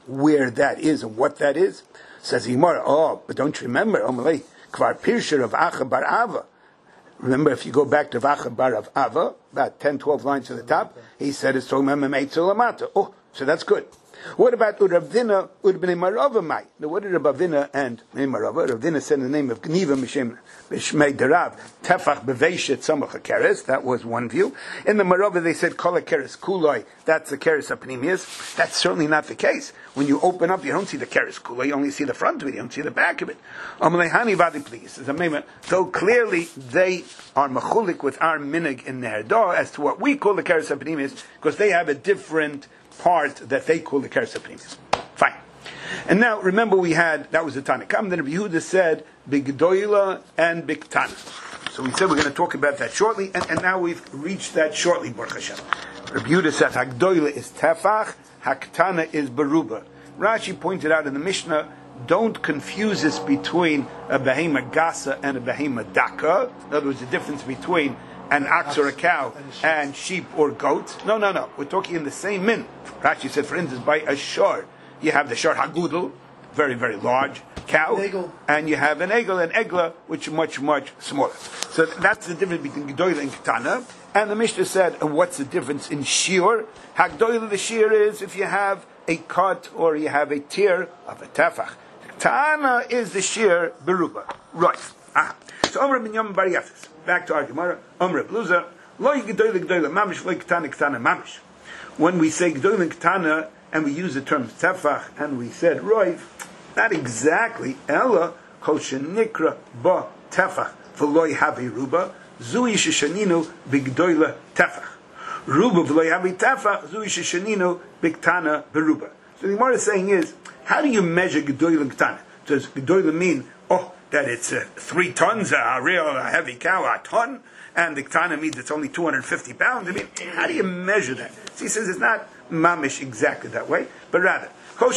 where that is and what that is? Says Gemara, oh, but don't you remember, Omalei, Kvar Pirsher of Acha Bar Ava. Remember, if you go back to Vacha Bar of Ava, about ten, twelve lines to the top, he said it's talking about Memei Tzulamata. Oh, so that's good. What about Uravdina, Urbnei Marava Mai? Now, what did Ravina and Marava? Ravina said in the name of Gniva Mishem Mishmei Derav, Tefach Beveshet Samach HaKeres. That was one view. In the Marava, they said Kol HaKeres Kuloi. That's the Keres HaPnimius. That's certainly not the case. When you open up, you don't see the Keres Kuloi. You only see the front of it. You don't see the back of it. Amalei Vadi, please. So clearly, they are machulik with our minig in Neherdor as to what we call the Keres HaPnimius, because they have a different part that they call the Keres HaPnimius. Fine. And now, remember we had, that was the Tanakam, then Rabbi Yehuda said, Bigdoila and Bigtana. So we said we're going to talk about that shortly, and, and now we've reached that shortly, Baruch Hashem. Rabbi Yehuda said, Hagdoila is Tefach, Haktana is Baruba. Rashi pointed out in the Mishnah, don't confuse this between a Behema Gasa and a Behema Daka. In other words, the difference between an ox or a cow and sheep or goat. No, no, no. We're talking in the same min. Rashi said, for instance, by a shor, you have the shor hagudel, very, very large cow, and you have an egel, an egla, which is much, much smaller. So that's the difference between Gdoila and Ketana. And the Mishnah said, and what's the difference in shiur? Hagdoila, the shiur is if you have a cut or you have a tear of a tefach. Ketana is the shiur beruba. Right. Ah. So Omer bin Yom Bar Yafis. Back to our Gemara. Omer Bluza. Lo Gdoila Gdoila Mamish, Lo Ketana Ketana Mamish. When we say Gdoila and Ketana, and we use the term tefach, and we said roiv, not exactly. Ella kol shenikra ba tefach v'loy havi ruba zui sheshaninu bigdoila tefach. Ruba v'loy havi tefach zui sheshaninu bigtana beruba. So the Gemara is saying is, how do you measure gdoila and ktana? Does gdoila mean oh that it's uh, three tons, a real a heavy cow, a ton, and the ktana means it's only two hundred fifty pounds? I mean, how do you measure that? So he says it's not mamish exactly that way, but rather,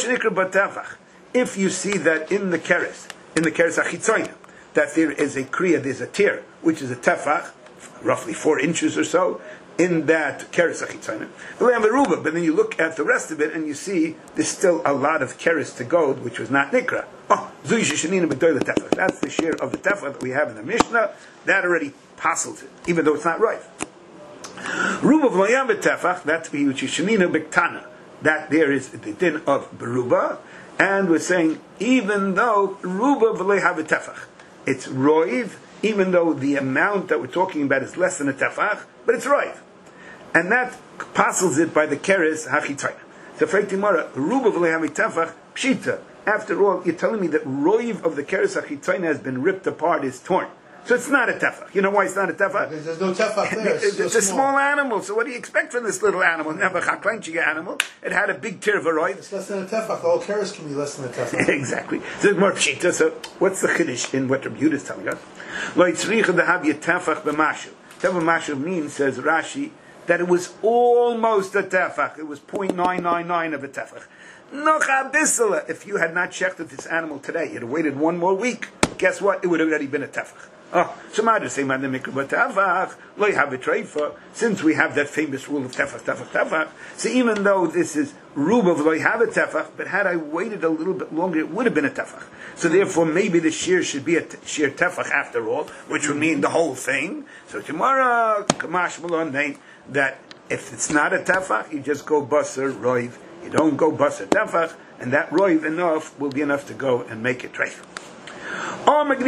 if you see that in the keres, in the keres achitzoyna, that there is a kriya, there's a tear, which is a tefach, roughly four inches or so, in that keres achitzoyna. But then you look at the rest of it and you see there's still a lot of keres to go, which was not nikra. Oh, that's the shear of the tefach that we have in the Mishnah. That already passels it, even though it's not right. Ruba v'loyam v'tefach, that's which is shenina b'ktana. That there is the din of beruba, and we're saying even though ruba v'loyam v'tefach, it's roiv, even though the amount that we're talking about is less than a tefach, but it's roiv, and that passes it by the keres hachitayna. So for Gemara, ruba v'loyam v'tefach pshita. After all, you're telling me that roiv of the keres hachitayna has been ripped apart, is torn. So it's not a tefach. You know why it's not a tefach? Because there's no tefach there. It's, it's, it's a small. small animal. So what do you expect from this little animal? Never chaklanchiga animal. It had a big tear of a roiv. It's less than a tefach. The whole keres can be less than a tefach. Exactly. So it's more pshita. So what's the chiddush in what Rabbi Yehuda is telling us? Lo yitzricha dehav yetefach b'mashu. Tefach b'mashu means, says Rashi, that it was almost a tefach. It was zero point nine nine nine of a tefach. Nocha bisala. If you had not checked with this animal today, you'd have waited one more week. Guess what? It would have already been a tefach. Oh, so matter say man the mikra but tefach lo have a treifa. Since we have that famous rule of tefach, tefach, tefach. So even though this is ruba lo have a tefach, but had I waited a little bit longer, it would have been a tefach. So therefore, maybe the shear should be a t- shear tefach after all, which would mean the whole thing. So tomorrow, kamash malon name that if it's not a tefach, you just go basar roiv. You don't go basar tefach, and that roiv enough will be enough to go and make it treifa. What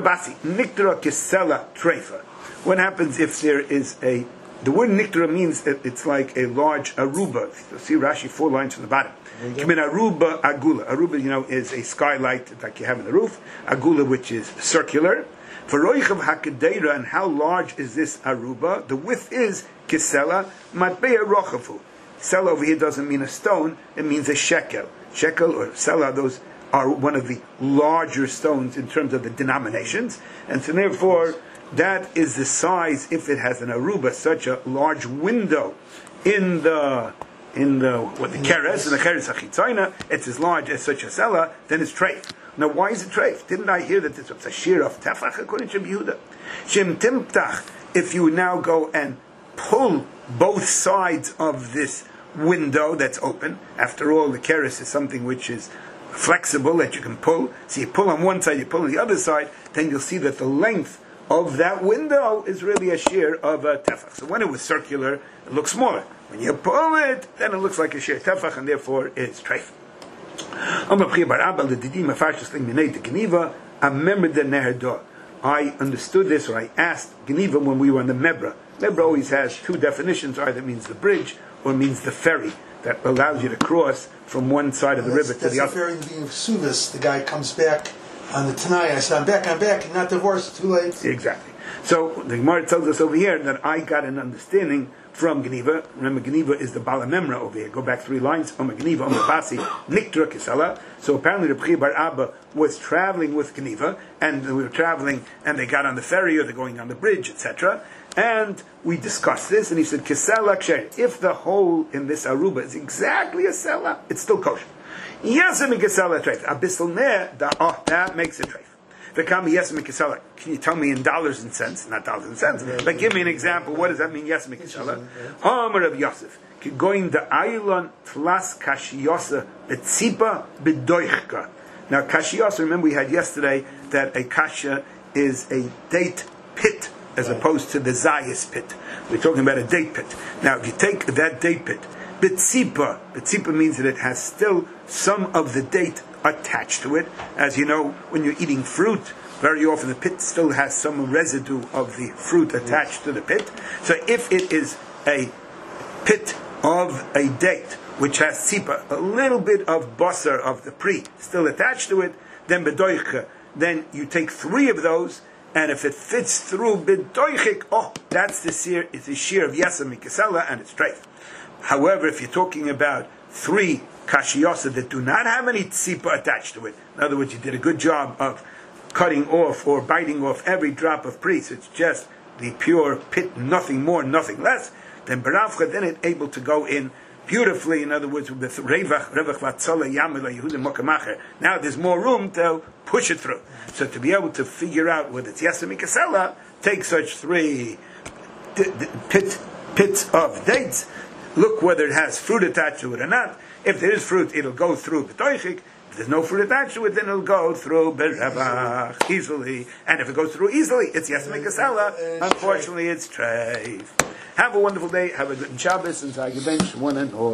happens if there is a, the word niktra means that it's like a large aruba. You'll see Rashi four lines from the bottom. Aruba agula. Aruba, you know, is a skylight like you have in the roof. Agula, which is circular. For roichav hakadeira, and how large is this aruba? The width is kisela matbeya rochafu. Sela over here doesn't mean a stone; it means a shekel. Shekel or sela, those are one of the larger stones in terms of the denominations, and so therefore that is the size. If it has an aruba, such a large window in the in the what the keres and the keres achitzaina, it's as large as such a sela, then it's treif. Now, why is it treif? Didn't I hear that this was a shear of tefach according to Yehuda? Shem timtach. If you now go and pull both sides of this window that's open. After all, the keres is something which is flexible that you can pull. So you pull on one side, you pull on the other side, then you'll see that the length of that window is really a shear of a tefach. So when it was circular, it looks smaller. When you pull it, then it looks like a shear tefach, and therefore it's treif. I understood this, or I asked Geniva when we were on the Mebra. Mebra always has two definitions: either means the bridge or means the ferry that allows you to cross from one side of the river to the other. That's the ferry being of Suvis. The guy comes back on the Tanai. I said, I'm back, I'm back, not divorced, too late. Exactly. So the Gemara tells us over here that I got an understanding from Geniva. Remember, Geniva is the Balamemra over here. Go back three lines. Omer Geniva, Omer Basi, Niktra Kisela. So apparently the B'chi Bar Abba was traveling with Geniva, and we were traveling, and they got on the ferry, or they're going on the bridge, et cetera. And we discussed this, and he said, Kisela Ksher. If the hole in this aruba is exactly a sela, it's still kosher. Yes, and Kisela treif. Abisal ner, oh, that makes it treif. Can you tell me in dollars and cents? Not dollars and cents, but give me an example. What does that mean? Yes, Mikisela. Omer of Yosef. Going the Aylon Tlas Kashiosa Betzipa Bedoichka. Now, Kashiosa, remember we had yesterday that a kasha is a date pit as opposed to the Zayas pit. We're talking about a date pit. Now, if you take that date pit, Betzipa, Betzipa means that it has still some of the date attached to it. As you know, when you're eating fruit, very often the pit still has some residue of the fruit attached to the pit. So if it is a pit of a date which has tzipa, a little bit of basar of the pri still attached to it, then bedoiche, then you take three of those, and if it fits through bedoichik, oh, that's the shear, it's the shear of yasam mikasela, and it's treif. However, if you're talking about three kashiyasa that do not have any tzipa attached to it, in other words, you did a good job of cutting off or biting off every drop of pri, so it's just the pure pit, nothing more, nothing less, then beravcha, then it's able to go in beautifully, in other words, with revach, revach vatzola yamila yehudim mokamacher. Now there's more room to push it through. So to be able to figure out whether it's yasam mikasela, take such three d- d- pit, pits of dates, look whether it has fruit attached to it or not. If there is fruit, it'll go through b'toichik. If there's no fruit attached to it, then it'll go through berevach easily. And if it goes through easily, it's yasam mikasela. Unfortunately, it's treif. Have a wonderful day. Have a good Shabbos and Zag one and all.